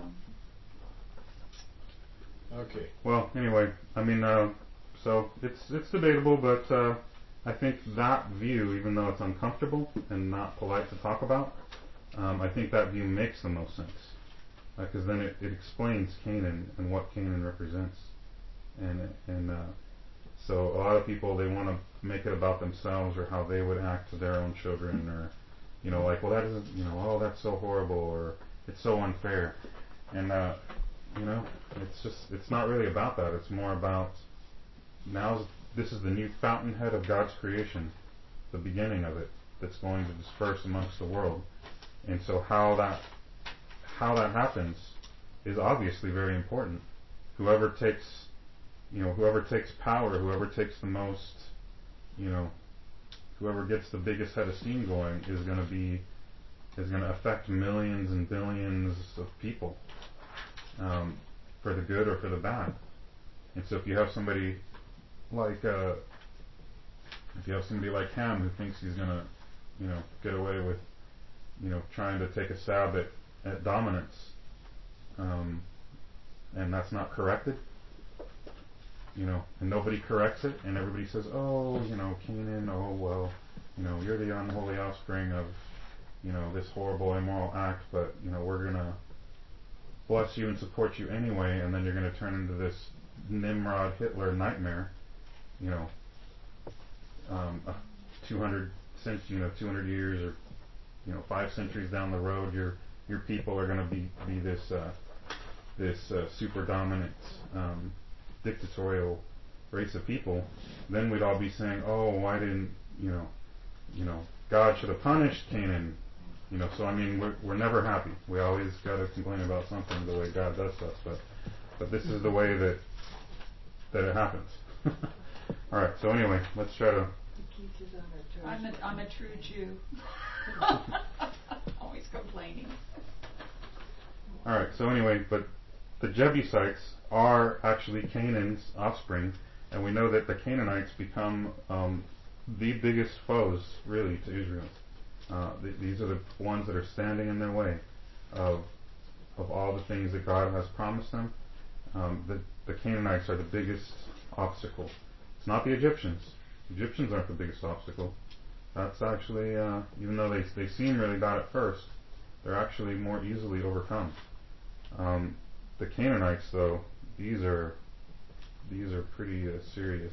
Okay. Well, anyway, I mean, so it's debatable, but I think that view, even though it's uncomfortable and not polite to talk about, I think that view makes the most sense, because then it explains Canaan and what Canaan represents, and so a lot of people, they want to make it about themselves or how they would act to their own children, or like, well, that isn't, oh, that's so horrible, or it's so unfair, and it's not really about that. It's more about this is the new fountainhead of God's creation, the beginning of it, that's going to disperse amongst the world. And so how that happens is obviously very important. Whoever takes power, whoever takes the most, whoever gets the biggest head of steam going is going to affect millions and billions of people, for the good or for the bad. And so if you have somebody like Ham, who thinks he's going to get away with trying to take a stab at dominance, and that's not corrected, and nobody corrects it, and everybody says, oh, Canaan, oh, well, you're the unholy offspring of this horrible immoral act, but we're going to bless you and support you anyway, and then you're going to turn into this Nimrod Hitler nightmare, 200 years or 5 centuries down the road, your people are going to be this super dominant dictatorial race of people. Then we'd all be saying, oh, why didn't God should have punished Canaan. So I mean, we're never happy. We always got to complain about something, the way God does stuff. But this is the way that it happens. All right. So anyway, let's try to. I'm a true Jew. Always complaining. All right. So anyway, but the Jebusites are actually Canaan's offspring, and we know that the Canaanites become the biggest foes, really, to Israel. These are the ones that are standing in their way of all the things that God has promised them. The Canaanites are the biggest obstacle. It's not the Egyptians. The Egyptians aren't the biggest obstacle. That's actually, even though they seem really bad at first, they're actually more easily overcome. The Canaanites, though, these are pretty serious.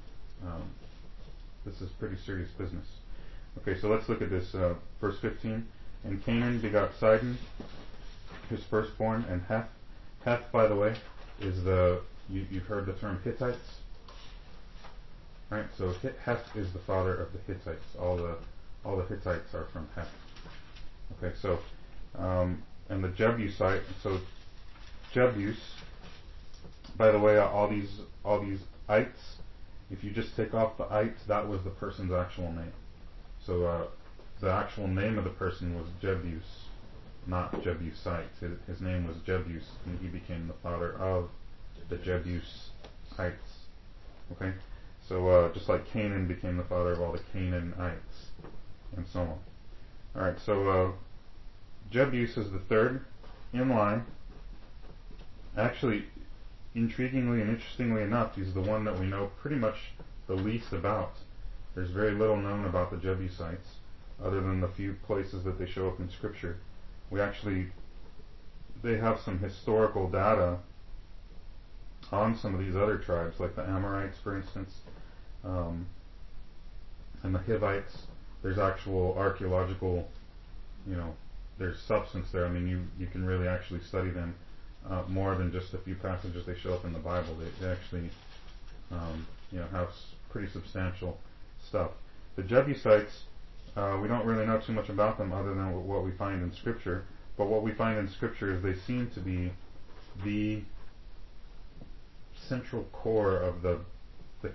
This is pretty serious business. Okay, so let's look at this, verse 15. And Canaan begot Sidon, his firstborn, and Heth. Heth, by the way, is you've heard the term Hittites, right? So Heth is the father of the Hittites. All the Hittites are from Heth. Okay, so and the Jebusite. So Jebus, by the way, all these ites. If you just take off the ites, that was the person's actual name. So the actual name of the person was Jebus, not Jebusite. His name was Jebus, and he became the father of the Jebusites. Okay, so just like Canaan became the father of all the Canaanites, and so on. All right, so Jebus is the third in line. Actually, intriguingly and interestingly enough, he's the one that we know pretty much the least about. There's very little known about the Jebusites, other than the few places that they show up in Scripture. They have some historical data on some of these other tribes, like the Amorites, for instance, and the Hivites. There's actual archaeological, there's substance there. I mean, you can really actually study them more than just a few passages they show up in the Bible. They actually, have pretty substantial stuff. The Jebusites, we don't really know too much about them other than what we find in Scripture. But what we find in Scripture is they seem to be the central core of the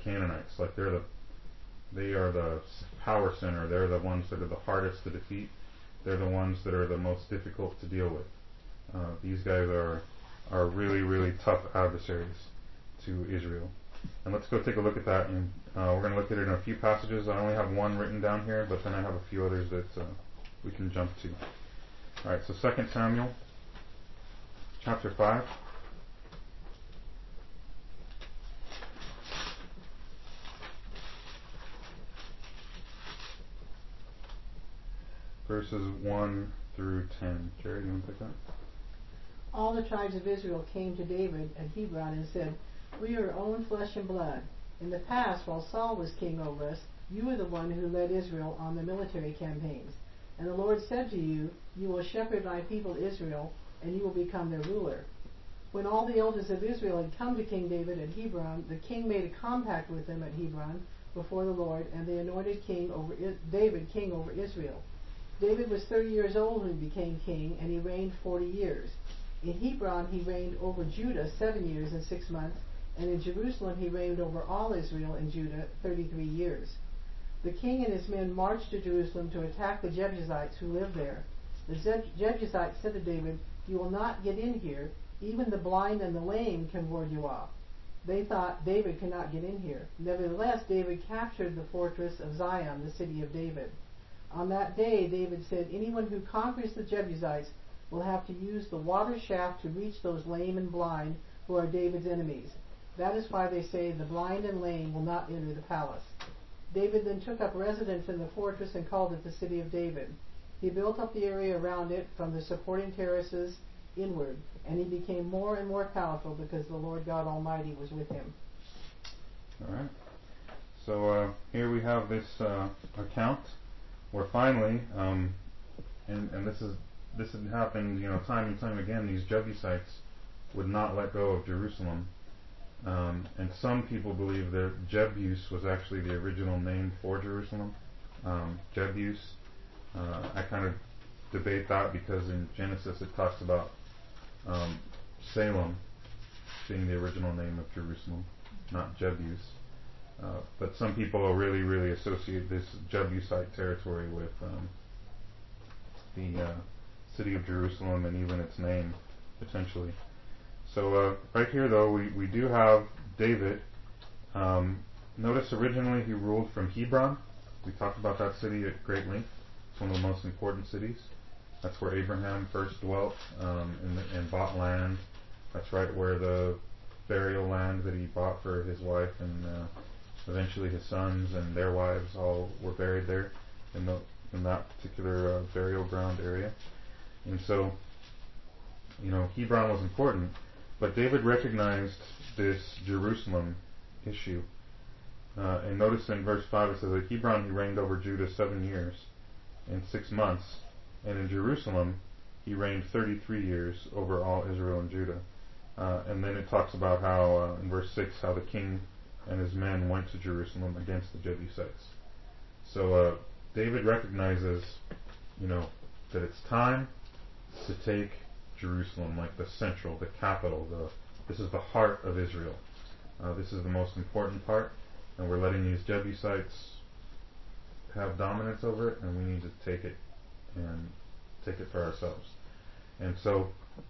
Canaanites. Like they are the power center. They're the ones that are the hardest to defeat. they're the ones that are the most difficult to deal with. These guys are really, really tough adversaries to Israel. And let's go take a look at that, and we're going to look at it in a few passages. I only have one written down here, but then I have a few others that we can jump to. Alright, so 2 Samuel chapter 5. Verses 1 through 10. Jerry, you want to pick that? All the tribes of Israel came to David at Hebron and said, "We are your own flesh and blood. In the past, while Saul was king over us, you were the one who led Israel on the military campaigns. And the Lord said to you, 'You will shepherd my people Israel, and you will become their ruler.' When all the elders of Israel had come to King David at Hebron, the king made a compact with them at Hebron before the Lord, and they anointed David king over Israel. David was 30 years old when he became king, and he reigned 40 years. In Hebron he reigned over Judah 7 years and 6 months, and in Jerusalem he reigned over all Israel and Judah 33 years. The king and his men marched to Jerusalem to attack the Jebusites who lived there. The Jebusites said to David, 'You will not get in here. Even the blind and the lame can ward you off.' They thought David could not get in here. Nevertheless, David captured the fortress of Zion, the city of David. On that day, David said, 'Anyone who conquers the Jebusites will have to use the water shaft to reach those lame and blind who are David's enemies. That is why they say the blind and lame will not enter the palace.' David then took up residence in the fortress and called it the City of David. He built up the area around it from the supporting terraces inward, and he became more and more powerful because the Lord God Almighty was with him." All right. So here we have this account where finally, and this had happened, time and time again. These Jebusites would not let go of Jerusalem, and some people believe that Jebus was actually the original name for Jerusalem. Jebus. I kind of debate that because in Genesis it talks about Salem being the original name of Jerusalem, not Jebus. But some people really, really associate this Jebusite territory with the city of Jerusalem and even its name, potentially. So right here, though, we do have David. Notice originally he ruled from Hebron. We talked about that city at great length. It's one of the most important cities. That's where Abraham first dwelt and bought land. That's right where the burial land that he bought for his wife and eventually his sons and their wives all were buried there in that particular burial ground area. And so, Hebron was important, but David recognized this Jerusalem issue. And notice in verse 5 it says, "At Hebron he reigned over Judah 7 years and 6 months, and in Jerusalem he reigned 33 years over all Israel and Judah." And then it talks about how, in verse 6, how the king and his men went to Jerusalem against the Jebusites. So David recognizes, that it's time to take Jerusalem, like the central, the capital. This is the heart of Israel. This is the most important part, and we're letting these Jebusites have dominance over it, and we need to take it and take it for ourselves. And so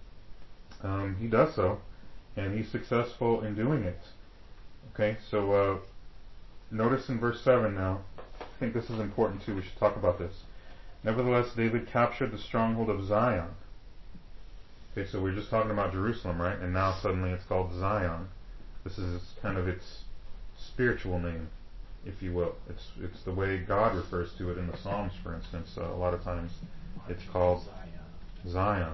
he does so, and he's successful in doing it. Okay, so notice in verse 7 now, I think this is important too, we should talk about this. "Nevertheless, David captured the stronghold of Zion." Okay, so we're just talking about Jerusalem, right? And now suddenly it's called Zion. This is kind of its spiritual name, if you will. It's the way God refers to it in the Psalms, for instance. A lot of times it's called Zion.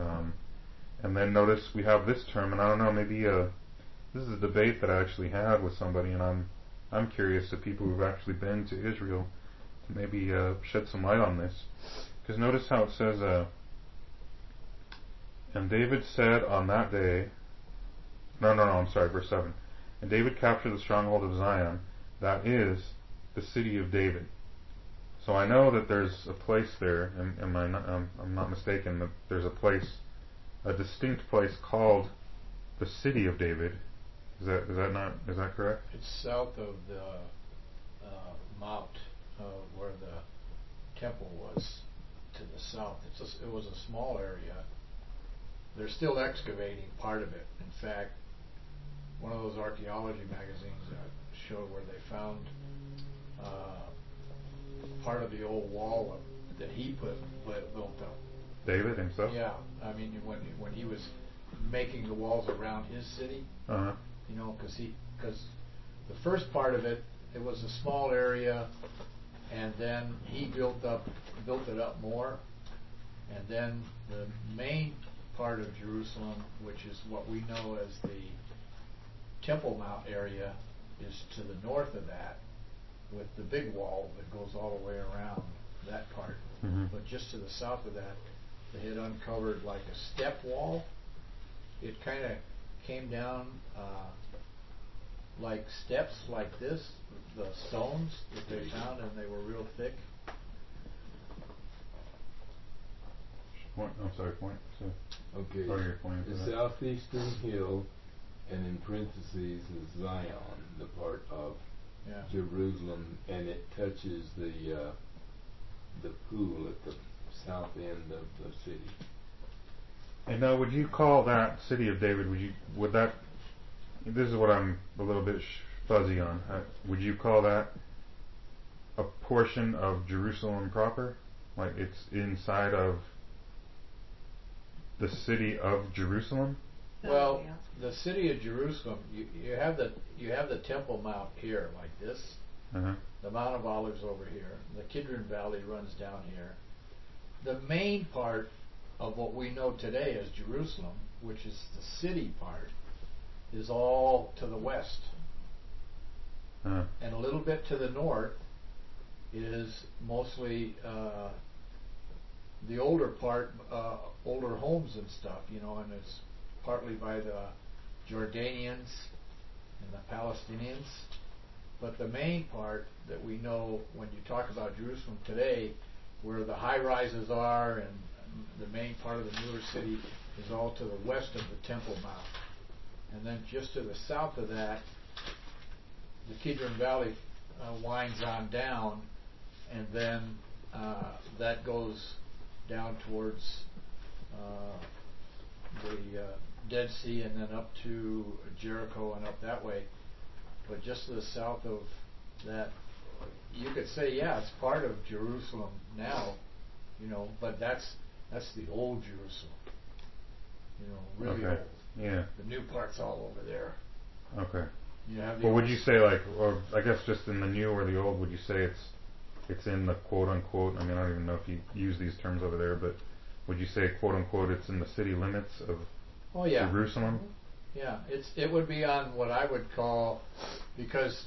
And then notice we have this term, and I don't know, maybe this is a debate that I actually had with somebody, and I'm curious to people who've actually been to Israel to maybe shed some light on this. Because notice how it says, "And David said on that day," I'm sorry, verse 7. "And David captured the stronghold of Zion, that is, the city of David." So I know that there's a place there, I'm not mistaken, that there's a distinct place called the city of David. Is that correct? It's south of the mount where the temple was to the south. It was a small area. They're still excavating part of it. In fact, one of those archaeology magazines showed where they found part of the old wall that he built up. David himself? Yeah, I mean when he was making the walls around his city, you know, because the first part of it was a small area, and then he built it up more, and then the main part of Jerusalem, which is what we know as the Temple Mount area, is to the north of that, with the big wall that goes all the way around that part. Mm-hmm. But just to the south of that, they had uncovered like a step wall. It kind of came down like steps like this, the stones that they found, and they were real thick. Point. I'm sorry. Point. So, Okay. oh, you're pointing to The that. southeastern hill, and in parentheses is Zion, the part of Jerusalem, and it touches the pool at the south end of the city. And now, would you call that city of David? Would that? This is what I'm a little bit fuzzy on. Would you call that a portion of Jerusalem proper? Like it's inside of the city of Jerusalem? Well, the city of Jerusalem, you have the Temple Mount here like this, the Mount of Olives over here, the Kidron Valley runs down here. The main part of what we know today as Jerusalem, which is the city part, is all to the west. And a little bit to the north is mostly the older part, older homes and stuff, you know, and it's partly by the Jordanians and the Palestinians. But the main part that we know when you talk about Jerusalem today, where the high rises are and the main part of the newer city, is all to the west of the Temple Mount. And then just to the south of that, the Kidron Valley winds on down, and then that goes down towards the Dead Sea, and then up to Jericho and up that way. But just to the south of that, you could say, yeah, it's part of Jerusalem now, you know, but that's the old Jerusalem, you know, really old. Yeah. The new part's all over there. Okay. You have well, would you say or I guess just in the new or the old, would you say it's in the quote unquote, I mean, I don't even know if you use these terms over there, but would you say quote unquote it's in the city limits of Jerusalem? Yeah, it would be on what I would call, because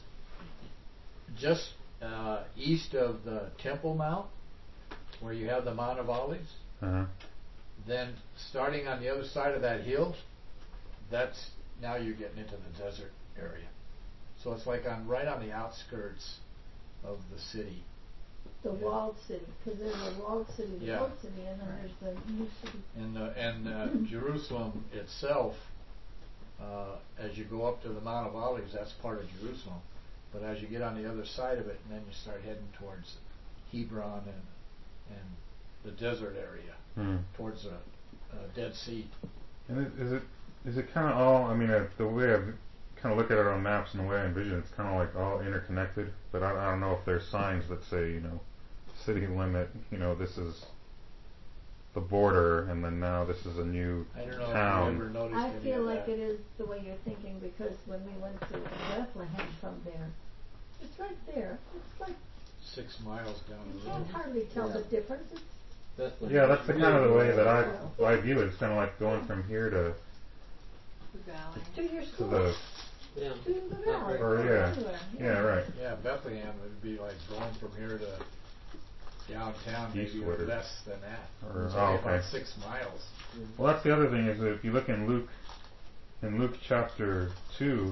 just east of the Temple Mount, where you have the Mount of Olives, then starting on the other side of that hill, that's now you're getting into the desert area. So it's like right on the outskirts of the city. The walled city, because there's a walled city, the old city, and then there's the new city. And Jerusalem itself, as you go up to the Mount of Olives, that's part of Jerusalem. But as you get on the other side of it, and then you start heading towards Hebron and the desert area, towards the Dead Sea. And is it kind of all? I mean, the way I kind of look at it on maps and the way I envision it, it's kind of like all interconnected. But I don't know if there's signs that say, you know, city limit. You know, this is the border, and then now this is a new I don't know town. if you ever noticed I any feel of like that. it is the way you're thinking, because when we went to Bethlehem from there, it's right there. It's like 6 miles down you the road. can't hardly tell the difference. That's the That's the kind of the way that I view it. It's kind of like going from here to The valley. To your to school. the Yeah. To the valley. or Anywhere. right. Yeah, Bethlehem would be like going from here to downtown, maybe Eastward. less than that. Or, It's oh, only okay. about 6 miles. Well, that's the other thing is that if you look in Luke chapter 2,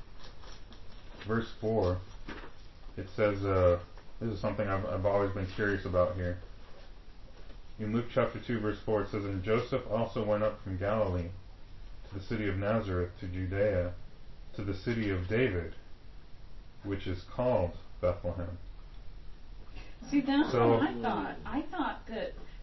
verse 4, it says, this is something I've always been curious about here. In Luke chapter 2, verse 4, it says, "And Joseph also went up from Galilee to the city of Nazareth to Judea, to the city of David, which is called Bethlehem." See, that's So- what I thought. I thought that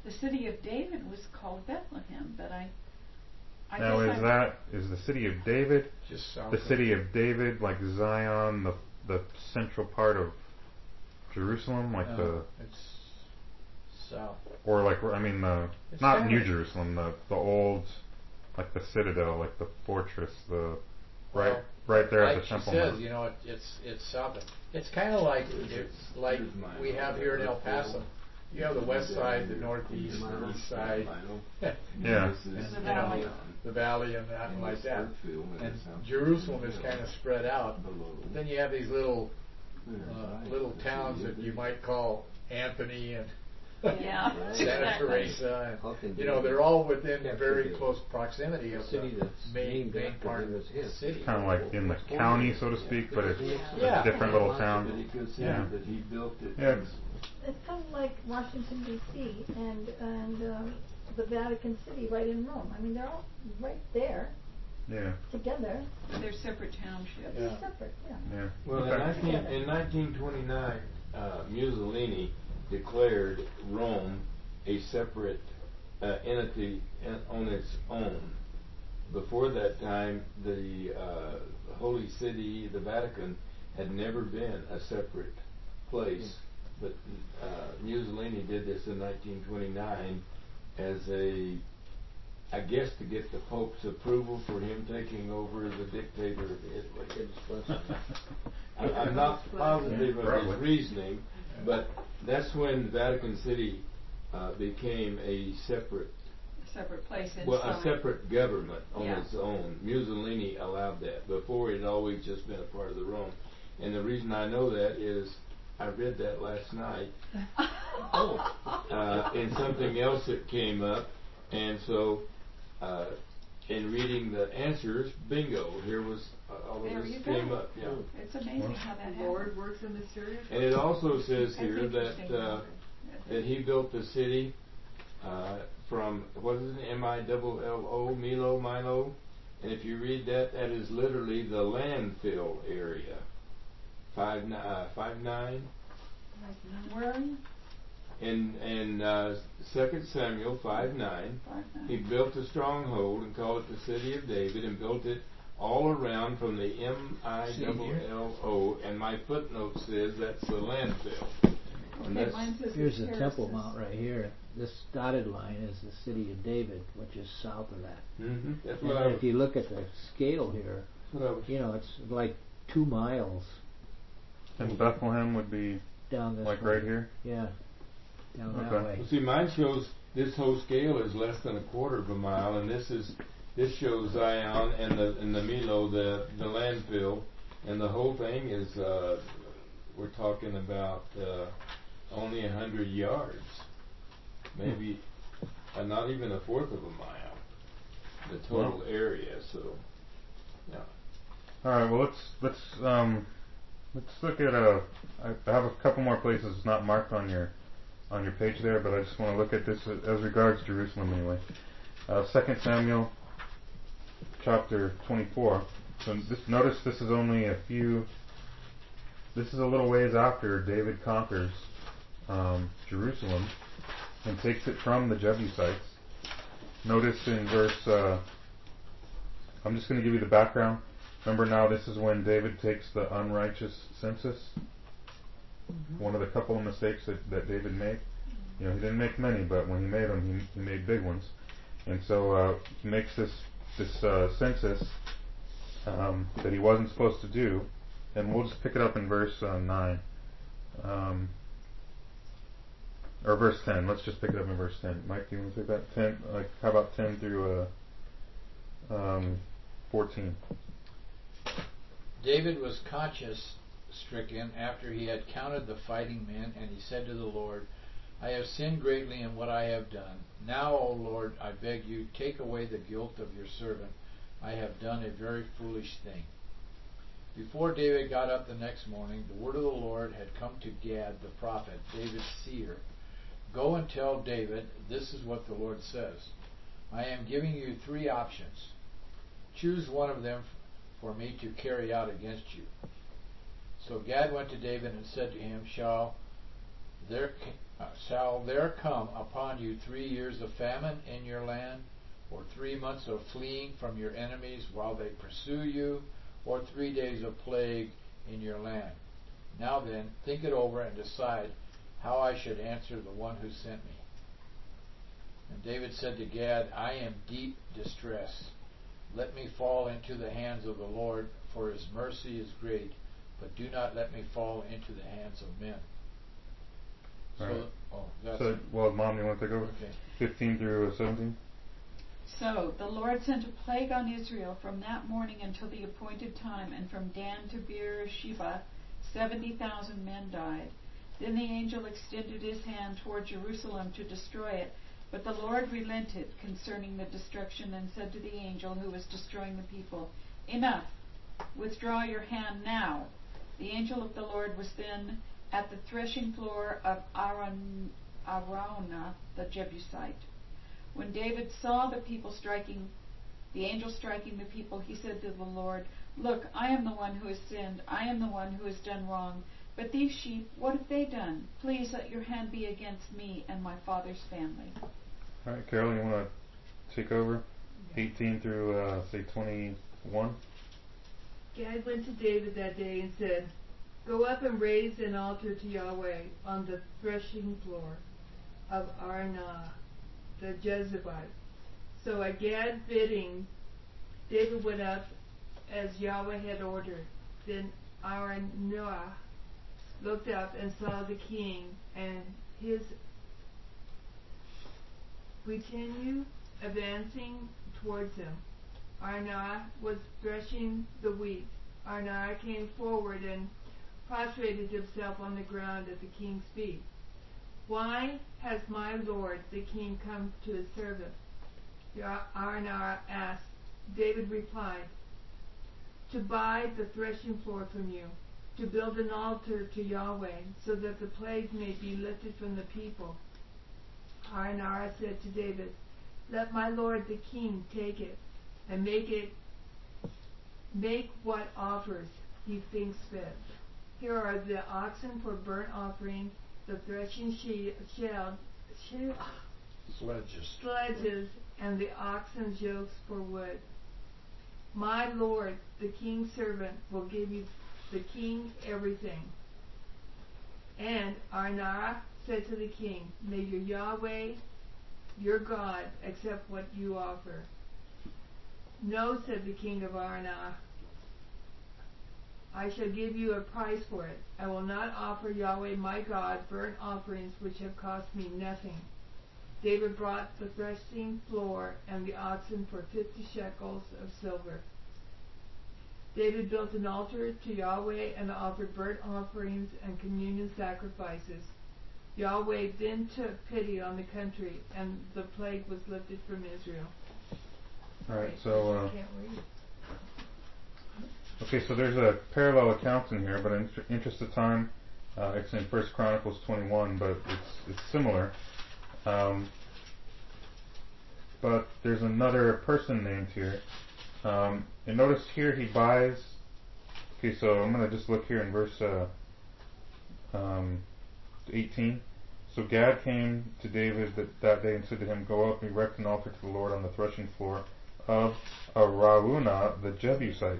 the city of David was called Bethlehem, but I now guess is the city of David, Just south the of- city of David, like Zion, the central part of Jerusalem, like it's south. or like I mean It's not kinda New like- Jerusalem, the old, like the citadel, like the fortress, the Well, right there like at the Temple she says, Mount. you know, it's south of. It's kind of like we have here in El Paso. You have the west side, the northeast, the east side. Yeah. The valley. The valley and that and like that. And Jerusalem is kind of spread out. Then you have these little towns that you might call Anthony and Yeah, Santa exactly. Teresa, and you know they're all within very close proximity of the main part of the city. Kind of like in the county, so to speak, but it's Yeah. a different little town. Yeah. That he built it. Yeah. It's kind of like Washington D.C. and the Vatican City right in Rome. I mean, they're all right there Yeah. together. They're separate townships. Yeah. They're separate, yeah. Yeah. Well, Okay. in 1929, Mussolini declared Rome a separate entity on its own. Before that time, the Holy City, the Vatican, had never been a separate place. But Mussolini did this in 1929 as I guess to get the Pope's approval for him taking over as a dictator of Italy. I'm not positive of Probably. his reasoning, but that's when Vatican City became a separate, Place inside. well, a separate government on Yeah. its own. Mussolini allowed that. Before, it had always just been a part of the Rome. And the reason I know that is I read that last night in something else that came up, and so in reading the answers, bingo, here was all of There this you came go. up. Yeah. It's amazing how that The Lord happens. works in mysterious And it also says That's here interesting. that he built the city from, what is it, M-I-L-L-O, Milo, and if you read that, that is literally the landfill area. 5:9. Where are you? In 2 Samuel 5:9, he built a stronghold and called it the City of David, and built it all around from the M-I-L-L-O, and my footnote says that's the landfill. And Okay, that's- mine says Here's the the Temple terraces. Mount right here. This dotted line is the city of David, which is south of that. That's And what I then was, if you look at the scale here, that's what I was you know, it's like 2 miles And Bethlehem would be down this like way. right here. Yeah, down that Okay. way. Well, see, mine shows this whole scale is less than a quarter of a mile, and this shows Zion and the Milo, the landfill, and the whole thing is we're talking about only 100 yards, maybe not even a fourth of a mile, the total area. So, yeah. All right. Well, let's look at I have a couple more places not marked on your page there, but I just want to look at this as regards Jerusalem anyway. 2 Samuel chapter 24. So notice this is only this is a little ways after David conquers Jerusalem and takes it from the Jebusites. Notice in verse, I'm just going to give you the background. Remember now, this is when David takes the unrighteous census. One of the couple of mistakes that David made. You know, he didn't make many, but when he made them, he made big ones. And so he makes this census that he wasn't supposed to do. And we'll just pick it up in verse 9. Or verse 10. Let's just pick it up in verse 10. Mike, do you want to take that? 10. How about 10 through 14? David was conscience-stricken after he had counted the fighting men, and he said to the Lord, I have sinned greatly in what I have done. Now, O Lord, I beg you, take away the guilt of your servant. I have done a very foolish thing. Before David got up the next morning, the word of the Lord had come to Gad the prophet, David's seer. Go and tell David, this is what the Lord says. I am giving you 3 options. Choose one of them for me to carry out against you. So Gad went to David and said to him, Shall shall there come upon you 3 years of famine in your land, or 3 months of fleeing from your enemies while they pursue you, or 3 days of plague in your land? Now then, think it over and decide how I should answer the one who sent me. And David said to Gad, I am deep distress. Let me fall into the hands of the Lord, for his mercy is great, but do not let me fall into the hands of men. Mom, you want to take over? Okay. 15 through 17? So the Lord sent a plague on Israel from that morning until the appointed time, and from Dan to Beersheba 70,000 men died. Then the angel extended his hand toward Jerusalem to destroy it, but the Lord relented concerning the destruction and said to the angel who was destroying the people, Enough! Withdraw your hand now. The angel of the Lord was then at the threshing floor of Araunah the Jebusite. When David saw the angel striking the people, he said to the Lord, Look, I am the one who has sinned. I am the one who has done wrong. But these sheep, what have they done? Please let your hand be against me and my father's family. All right, Carol, you want to take over? 18 through, 21? Gad went to David that day and said, Go up and raise an altar to Yahweh on the threshing floor of Araunah the Jebusite. So at Gad's bidding, David went up as Yahweh had ordered. Then Araunah looked up and saw the king and his retinue advancing towards him. Araunah was threshing the wheat. Araunah came forward and prostrated himself on the ground at the king's feet. Why has my lord the king come to his servant? Araunah asked. David replied, To buy the threshing floor from you, to build an altar to Yahweh, so that the plague may be lifted from the people. Araunah said to David, Let my lord the king take it, and make what offers he thinks fit. Here are the oxen for burnt offering, the threshing sledges, and the oxen's yokes for wood. My lord, the king's servant, will give you the king everything. And Araunah said to the king, May your Yahweh, your God, accept what you offer. No, said the king of Araunah, I shall give you a price for it. I will not offer Yahweh my God burnt offerings which have cost me nothing. David brought the threshing floor and the oxen for 50 shekels of silver. David built an altar to Yahweh and offered burnt offerings and communion sacrifices. Yahweh then took pity on the country, and the plague was lifted from Israel. Alright, so okay, so there's a parallel account in here, but in interest of time, it's in 1 Chronicles 21, but it's similar. But there's another person named here. And notice here he buys. Okay, so I'm going to just look here in verse 18. So Gad came to David that day and said to him, Go up and erect an altar to the Lord on the threshing floor of Araunah the Jebusite.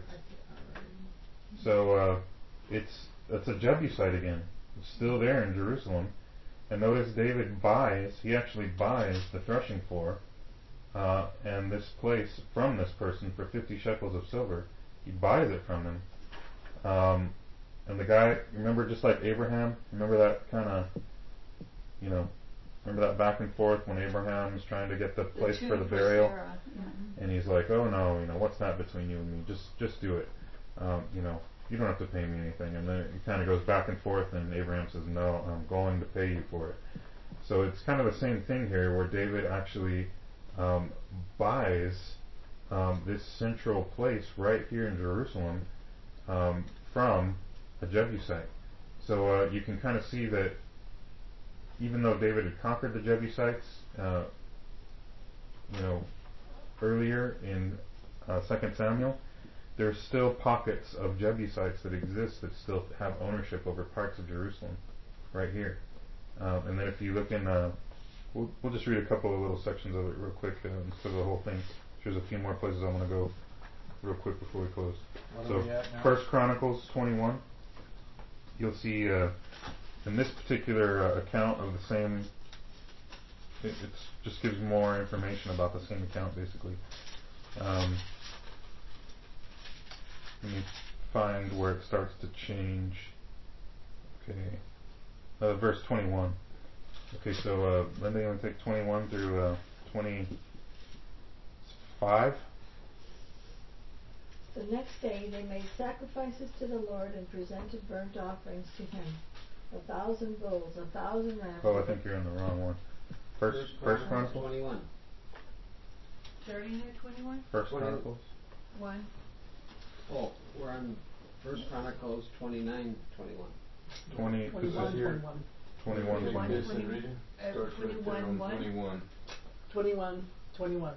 So it's a Jebusite again. It's still there in Jerusalem. And notice David actually buys the threshing floor and this place from this person for 50 shekels of silver. He buys it from him. And the guy, remember, just like Abraham, remember that kind of, remember that back and forth when Abraham is trying to get the place for the burial? Sarah. Yeah. And he's like, oh no, what's that between you and me? Just do it. You don't have to pay me anything. And then it kind of goes back and forth, and Abraham says, no, I'm going to pay you for it. So it's kind of the same thing here, where David actually buys this central place right here in Jerusalem from a Jebusite. So you can kind of see that even though David had conquered the Jebusites, earlier in 2 Samuel, there's still pockets of Jebusites that exist that still have ownership over parts of Jerusalem, right here. And then if you look in, we'll just read a couple of little sections of it real quick instead of the whole thing. There's a few more places I'm going to go real quick before we close. What are we at now? 1 Chronicles 21. You'll see in this particular account of the same, it just gives more information about the same account basically. Let me find where it starts to change. Okay, verse 21. Okay, so Linda, you want to take 21 through 25? The next day they made sacrifices to the Lord and presented burnt offerings to him. 1,000 bulls, 1,000 rams. Oh, I think you're on the wrong one. First Chronicles? 21. Starting at 21? First Chronicles? 1. Oh, we're on First Chronicles 29, 21. 20, 21, 21. Take this and read it. Starts right there on 21. 21, 21.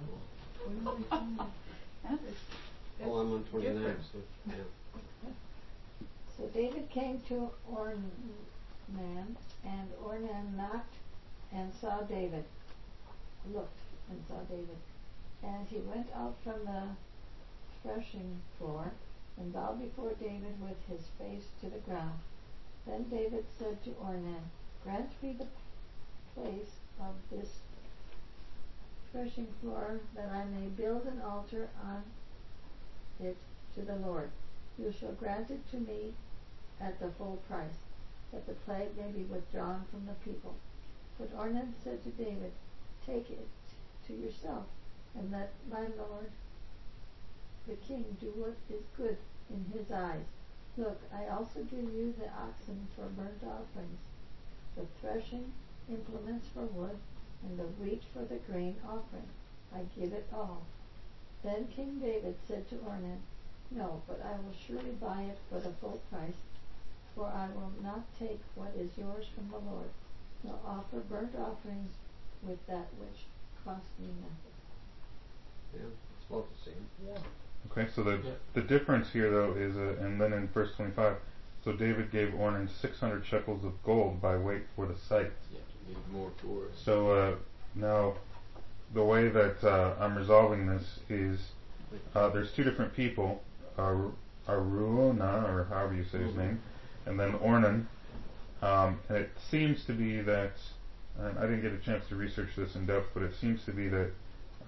Oh, I'm on 29. Different. So, yeah. So David came to Ornan, and Ornan knocked and saw David. Looked and saw David. And he went out from the threshing floor and bowed before David with his face to the ground. Then David said to Ornan, "Grant me the place of this threshing floor, that I may build an altar on it to the Lord. You shall grant it to me at the full price, that the plague may be withdrawn from the people." But Ornan said to David, "Take it to yourself, and let my lord the king do what is good in his eyes. Look, I also give you the oxen for burnt offerings, the threshing implements for wood, and the wheat for the grain offering. I give it all." Then King David said to Ornan, "No, but I will surely buy it for the full price, for I will not take what is yours from the Lord, nor offer burnt offerings with that which cost me nothing." Yeah, it's about the same. Yeah. Okay, so the difference here though is, and then in verse 25, so David gave Ornan 600 shekels of gold by weight for the site. Yeah, need more for us. So now the way that I'm resolving this is there's two different people, Araunah, or however you say his name, and then Ornan. And it seems to be that, and I didn't get a chance to research this in depth, but it seems to be that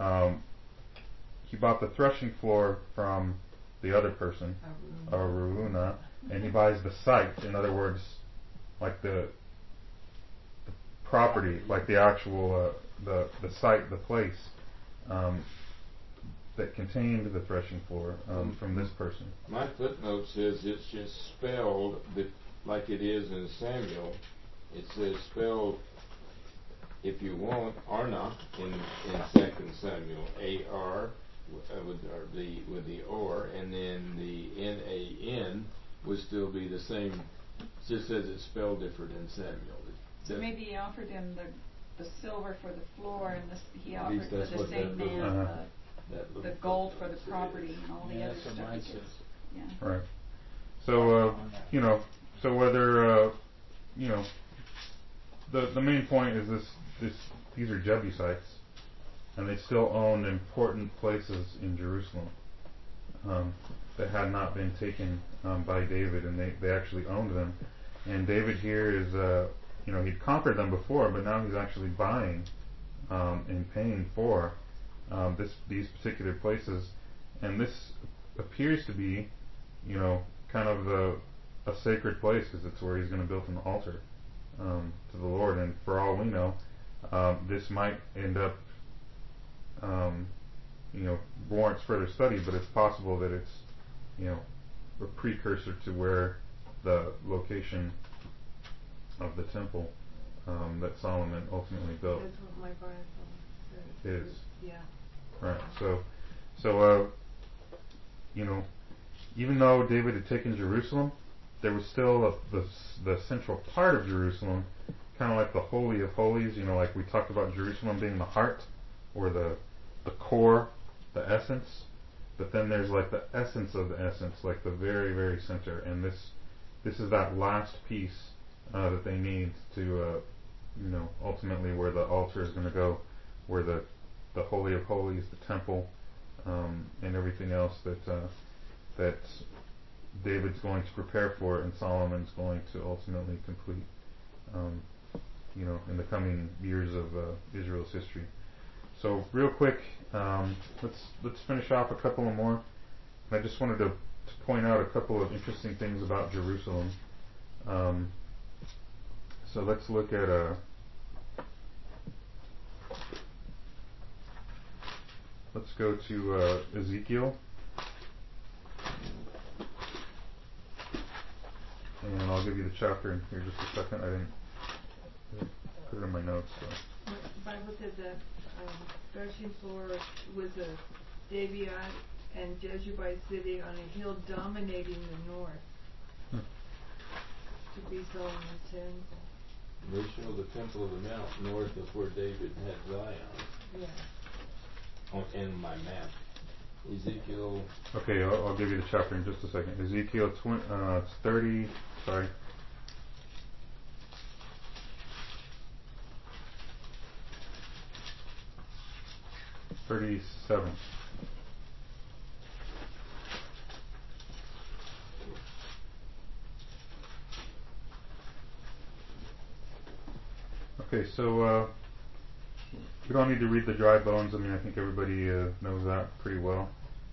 he bought the threshing floor from the other person, Araunah, and he buys the site. In other words, like the property, like the actual the site, the place that contained the threshing floor from this person. My footnote says it's just spelled like it is in Samuel. It says spelled, if you want, Arna in 2 Samuel, A-R with the or, and then the N-A-N would still be the same. It just says it's spelled different in Samuel. So maybe he offered him the silver for the floor, and he At offered least for that's the what same that little- man that the gold for the property and all the Yeah, other that's what stuff. mine he gets. says. Yeah. Right. So so whether the main point is these are Jebusites, and they still owned important places in Jerusalem that had not been taken by David, and they actually owned them. And David here is he'd conquered them before, but now he's actually buying and paying for these particular places, and this appears to be kind of a sacred place, because it's where he's going to build an altar to the Lord. And for all we know, this might end up warrants further study, but it's possible that it's a precursor to where the location of the temple that Solomon ultimately built That's what my grandfather said. is. Yeah. Right. So even though David had taken Jerusalem, there was still the central part of Jerusalem, kind of like the Holy of Holies. Like we talked about Jerusalem being the heart, or the core, the essence. But then there's like the essence of the essence, like the very, very center. And this is that last piece that they need to ultimately where the altar is going to go, where the Holy of Holies, the temple, and everything else that David's going to prepare for and Solomon's going to ultimately complete, in the coming years of Israel's history. So real quick, let's finish off a couple of more. I just wanted to point out a couple of interesting things about Jerusalem. So let's look at let's go to Ezekiel, and I'll give you the chapter in here just a second. I didn't put it in my notes. So. The Bible said that threshing floor was a Davidite and Jebusite city on a hill dominating the north. To be Solomon's temple. They show the temple of the mount north of where David had Zion. Yeah. In my map. Ezekiel. Okay, I'll give you the chapter in just a second. Ezekiel 30. Sorry. $37. Okay, so we don't need to read the dry bones. I mean, I think everybody knows that pretty well.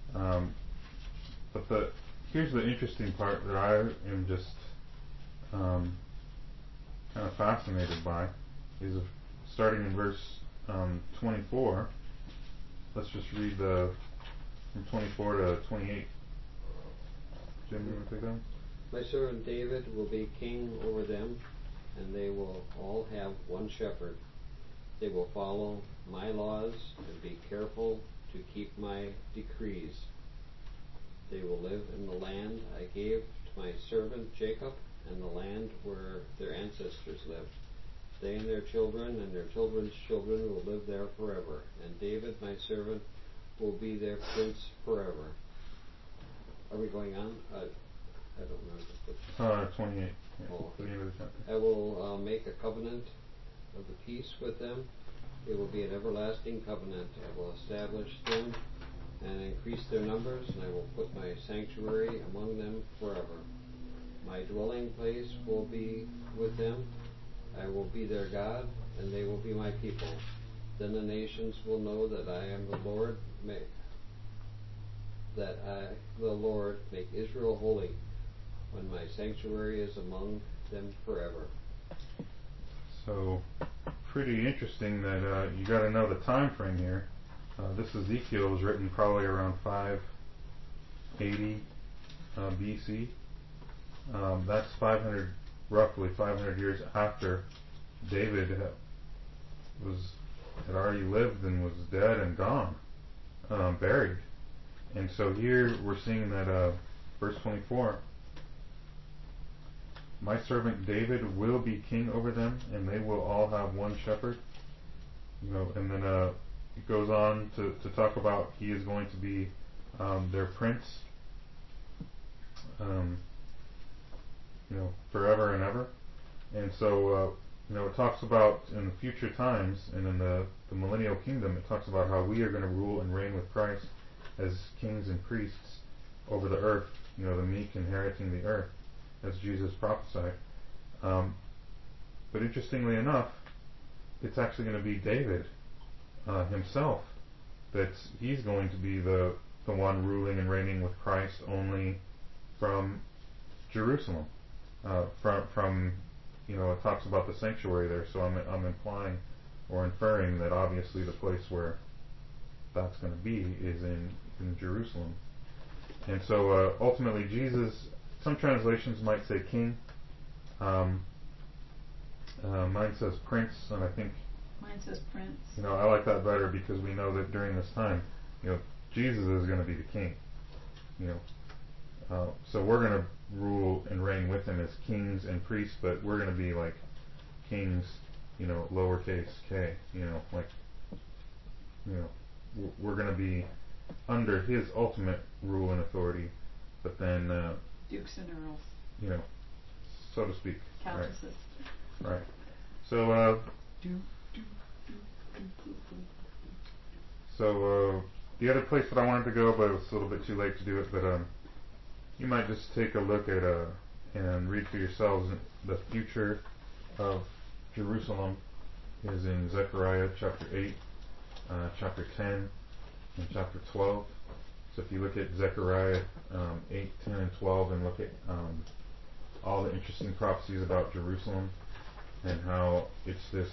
But here's the interesting part that I am just kind of fascinated by is starting in verse 24. Let's just read from 24 to 28. Jim, you want to take that? My servant David will be king over them, and they will all have one shepherd. They will follow my laws and be careful to keep my decrees. They will live in the land I gave to my servant Jacob, and the land where their ancestors lived. They and their children and their children's children will live there forever, and David, my servant, will be their prince forever. Are we going on? I don't remember. 28. Yeah, oh, the end of the chapter. I will make a covenant of the peace with them. It will be an everlasting covenant. I will establish them and increase their numbers, and I will put my sanctuary among them forever. My dwelling place will be with them. I will be their God, and they will be my people. Then the nations will know that I am the Lord, make Israel holy, when my sanctuary is among them forever. So, pretty interesting that you got to know the time frame here. This Ezekiel was written probably around 580 BC. That's roughly 500 years after David had already lived and was dead and gone, buried. And so here we're seeing that verse 24. My servant David will be king over them, and they will all have one shepherd. And then it goes on to talk about he is going to be their prince, forever and ever. And so, it talks about in the future times and in the millennial kingdom, it talks about how we are going to rule and reign with Christ as kings and priests over the earth, the meek inheriting the earth, as Jesus prophesied. But interestingly enough, it's actually going to be David himself that he's going to be the one ruling and reigning with Christ only from Jerusalem. From it talks about the sanctuary there, so I'm implying or inferring that obviously the place where that's going to be is in Jerusalem. And so ultimately Jesus, some translations might say king. Mine says prince, and I think mine says prince. I like that better because we know that during this time, Jesus is going to be the king. So we're going to rule and reign with him as kings and priests, but we're going to be like kings, lowercase k, we're going to be under his ultimate rule and authority, but then dukes and earls, so to speak. Countesses. Right. So, the other place that I wanted to go, but it was a little bit too late to do it, but you might just take a look at and read for yourselves. The future of Jerusalem is in Zechariah chapter 8, chapter 10, and chapter 12. So if you look at Zechariah 8, 10, and 12 and look at all the interesting prophecies about Jerusalem and how it's the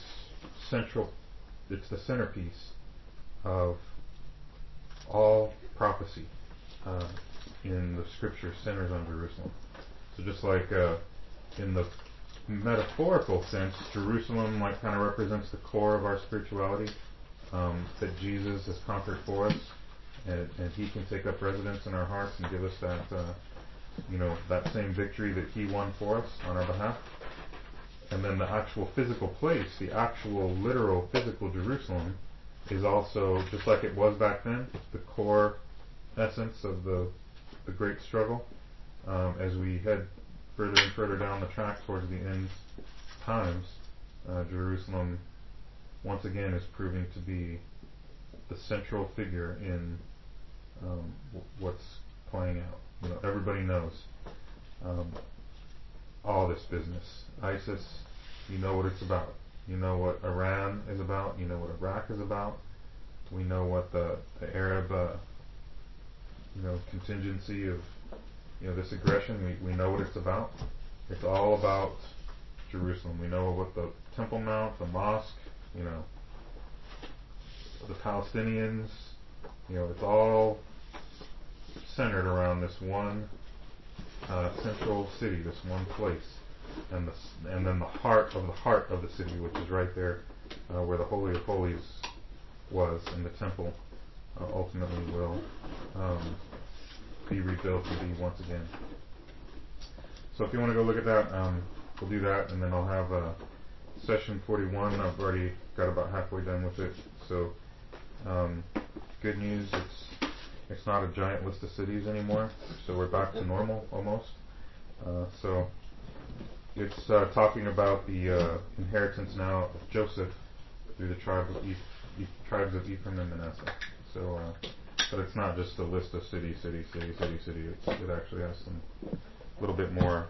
centerpiece of all prophecy in the scripture centers on Jerusalem. So just like in the metaphorical sense, Jerusalem like kind of represents the core of our spirituality that Jesus has conquered for us, and He can take up residence in our hearts and give us that that same victory that He won for us on our behalf. And then the actual physical place, the actual literal physical Jerusalem, is also, just like it was back then, the core essence of the great struggle. As we head further and further down the track towards the end times, Jerusalem once again is proving to be the central figure in what's playing out. Everybody knows all this business. ISIS, you know what it's about. You know what Iran is about. You know what Iraq is about. We know what the Arab contingency of this aggression. We know what it's about. It's all about Jerusalem. We know what the Temple Mount, the mosque, the Palestinians. It's all centered around this one central city, this one place, and then the heart of the city, which is right there where the Holy of Holies was, and the temple ultimately will be rebuilt and be once again. So if you want to go look at that, we'll do that, and then I'll have session 41. I've already got about halfway done with it. So good news, it's not a giant list of cities anymore, so we're back to normal almost. So it's talking about the inheritance now of Joseph through the tribes of Ephraim and Manasseh. So, but it's not just a list of city. It actually has some little bit more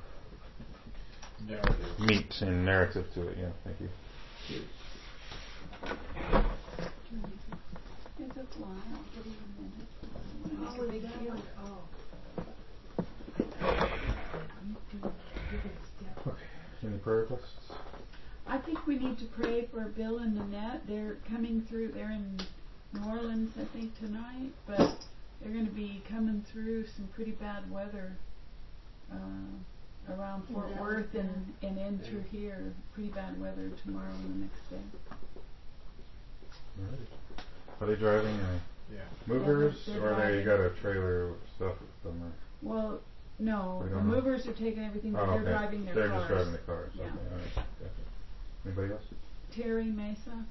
meat and narrative to it. Yeah, thank you. It's a fly. I'll give you a minute. Oh, big deal. Okay. Any prayer requests? I think we need to pray for Bill and Nanette. They're coming through. They're in New Orleans, I think, tonight, but they're going to be coming through some pretty bad weather around Fort Worth and in through here. Pretty bad weather tomorrow and the next day. Are they driving movers, or they got a trailer with stuff somewhere? Well, no. The know. movers are taking everything, but they're driving their cars. They're just driving the cars. Yeah. Okay, all right. Gotcha. Anybody else? Terry Mesa.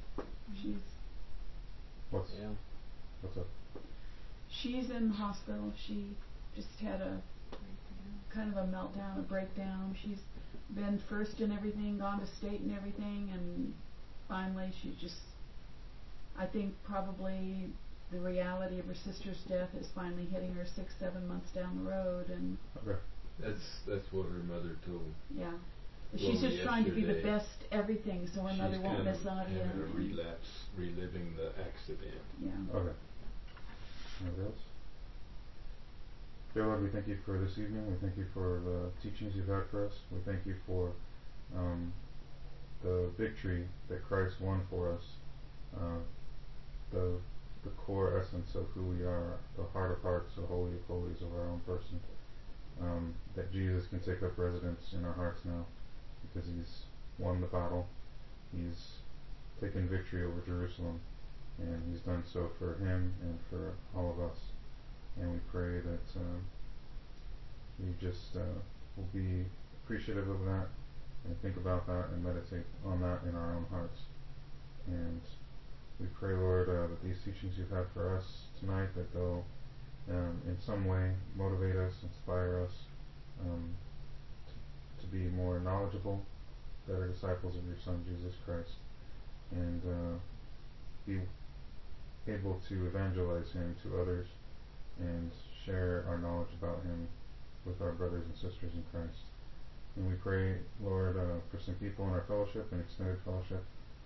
What's up? She's in the hospital. She just had a kind of a meltdown, a breakdown. She's been first in everything, gone to state and everything, and finally she just, I think probably the reality of her sister's death is finally hitting her 6-7 months down the road, and okay. That's what her mother told. Yeah. She's just trying to be the best everything, so her mother won't miss audio. Having a relapse, reliving the accident. Yeah. Okay. Anybody else? Dear Lord, we thank you for this evening. We thank you for the teachings you've had for us. We thank you for the victory that Christ won for us. The core essence of who we are, the heart of hearts, the holy of holies of our own person. That Jesus can take up residence in our hearts now, because He's won the battle. He's taken victory over Jerusalem, and He's done so for Him and for all of us. And we pray that we just will be appreciative of that, and think about that, and meditate on that in our own hearts. And we pray, Lord, that these teachings you've had for us tonight, that they'll in some way motivate us, inspire us to be more knowledgeable, that are disciples of your Son, Jesus Christ, and be able to evangelize him to others and share our knowledge about him with our brothers and sisters in Christ. And we pray, Lord, for some people in our fellowship and extended fellowship.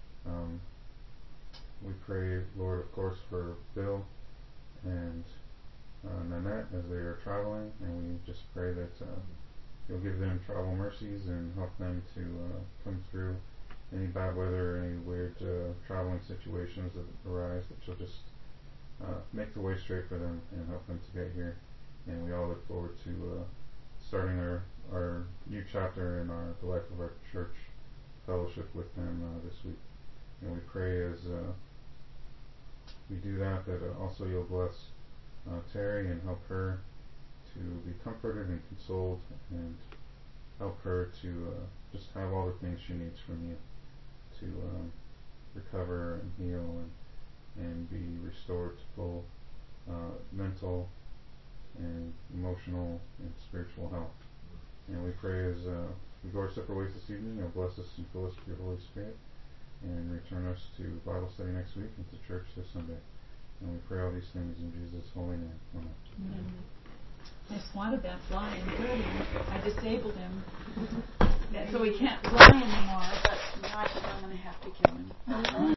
We pray, Lord, of course, for Bill and Nanette as they are traveling, and we just pray that you'll give them travel mercies and help them to come through any bad weather or any weird traveling situations that arise, that you'll just make the way straight for them and help them to get here. And we all look forward to starting our new chapter in the life of our church fellowship with them this week. And we pray as we do that also you'll bless Terry and help her to be comforted and consoled, and help her to just have all the things she needs from you to recover and heal and be restored to full mental and emotional and spiritual health. And we pray as we go our separate ways this evening, you'll bless us and fill us with your Holy Spirit, and return us to Bible study next week and to church this Sunday. And we pray all these things in Jesus' holy name. Amen. Amen. I swatted that fly and killed him. I disabled him. So he can't fly anymore, but now I think I'm going to have to kill him.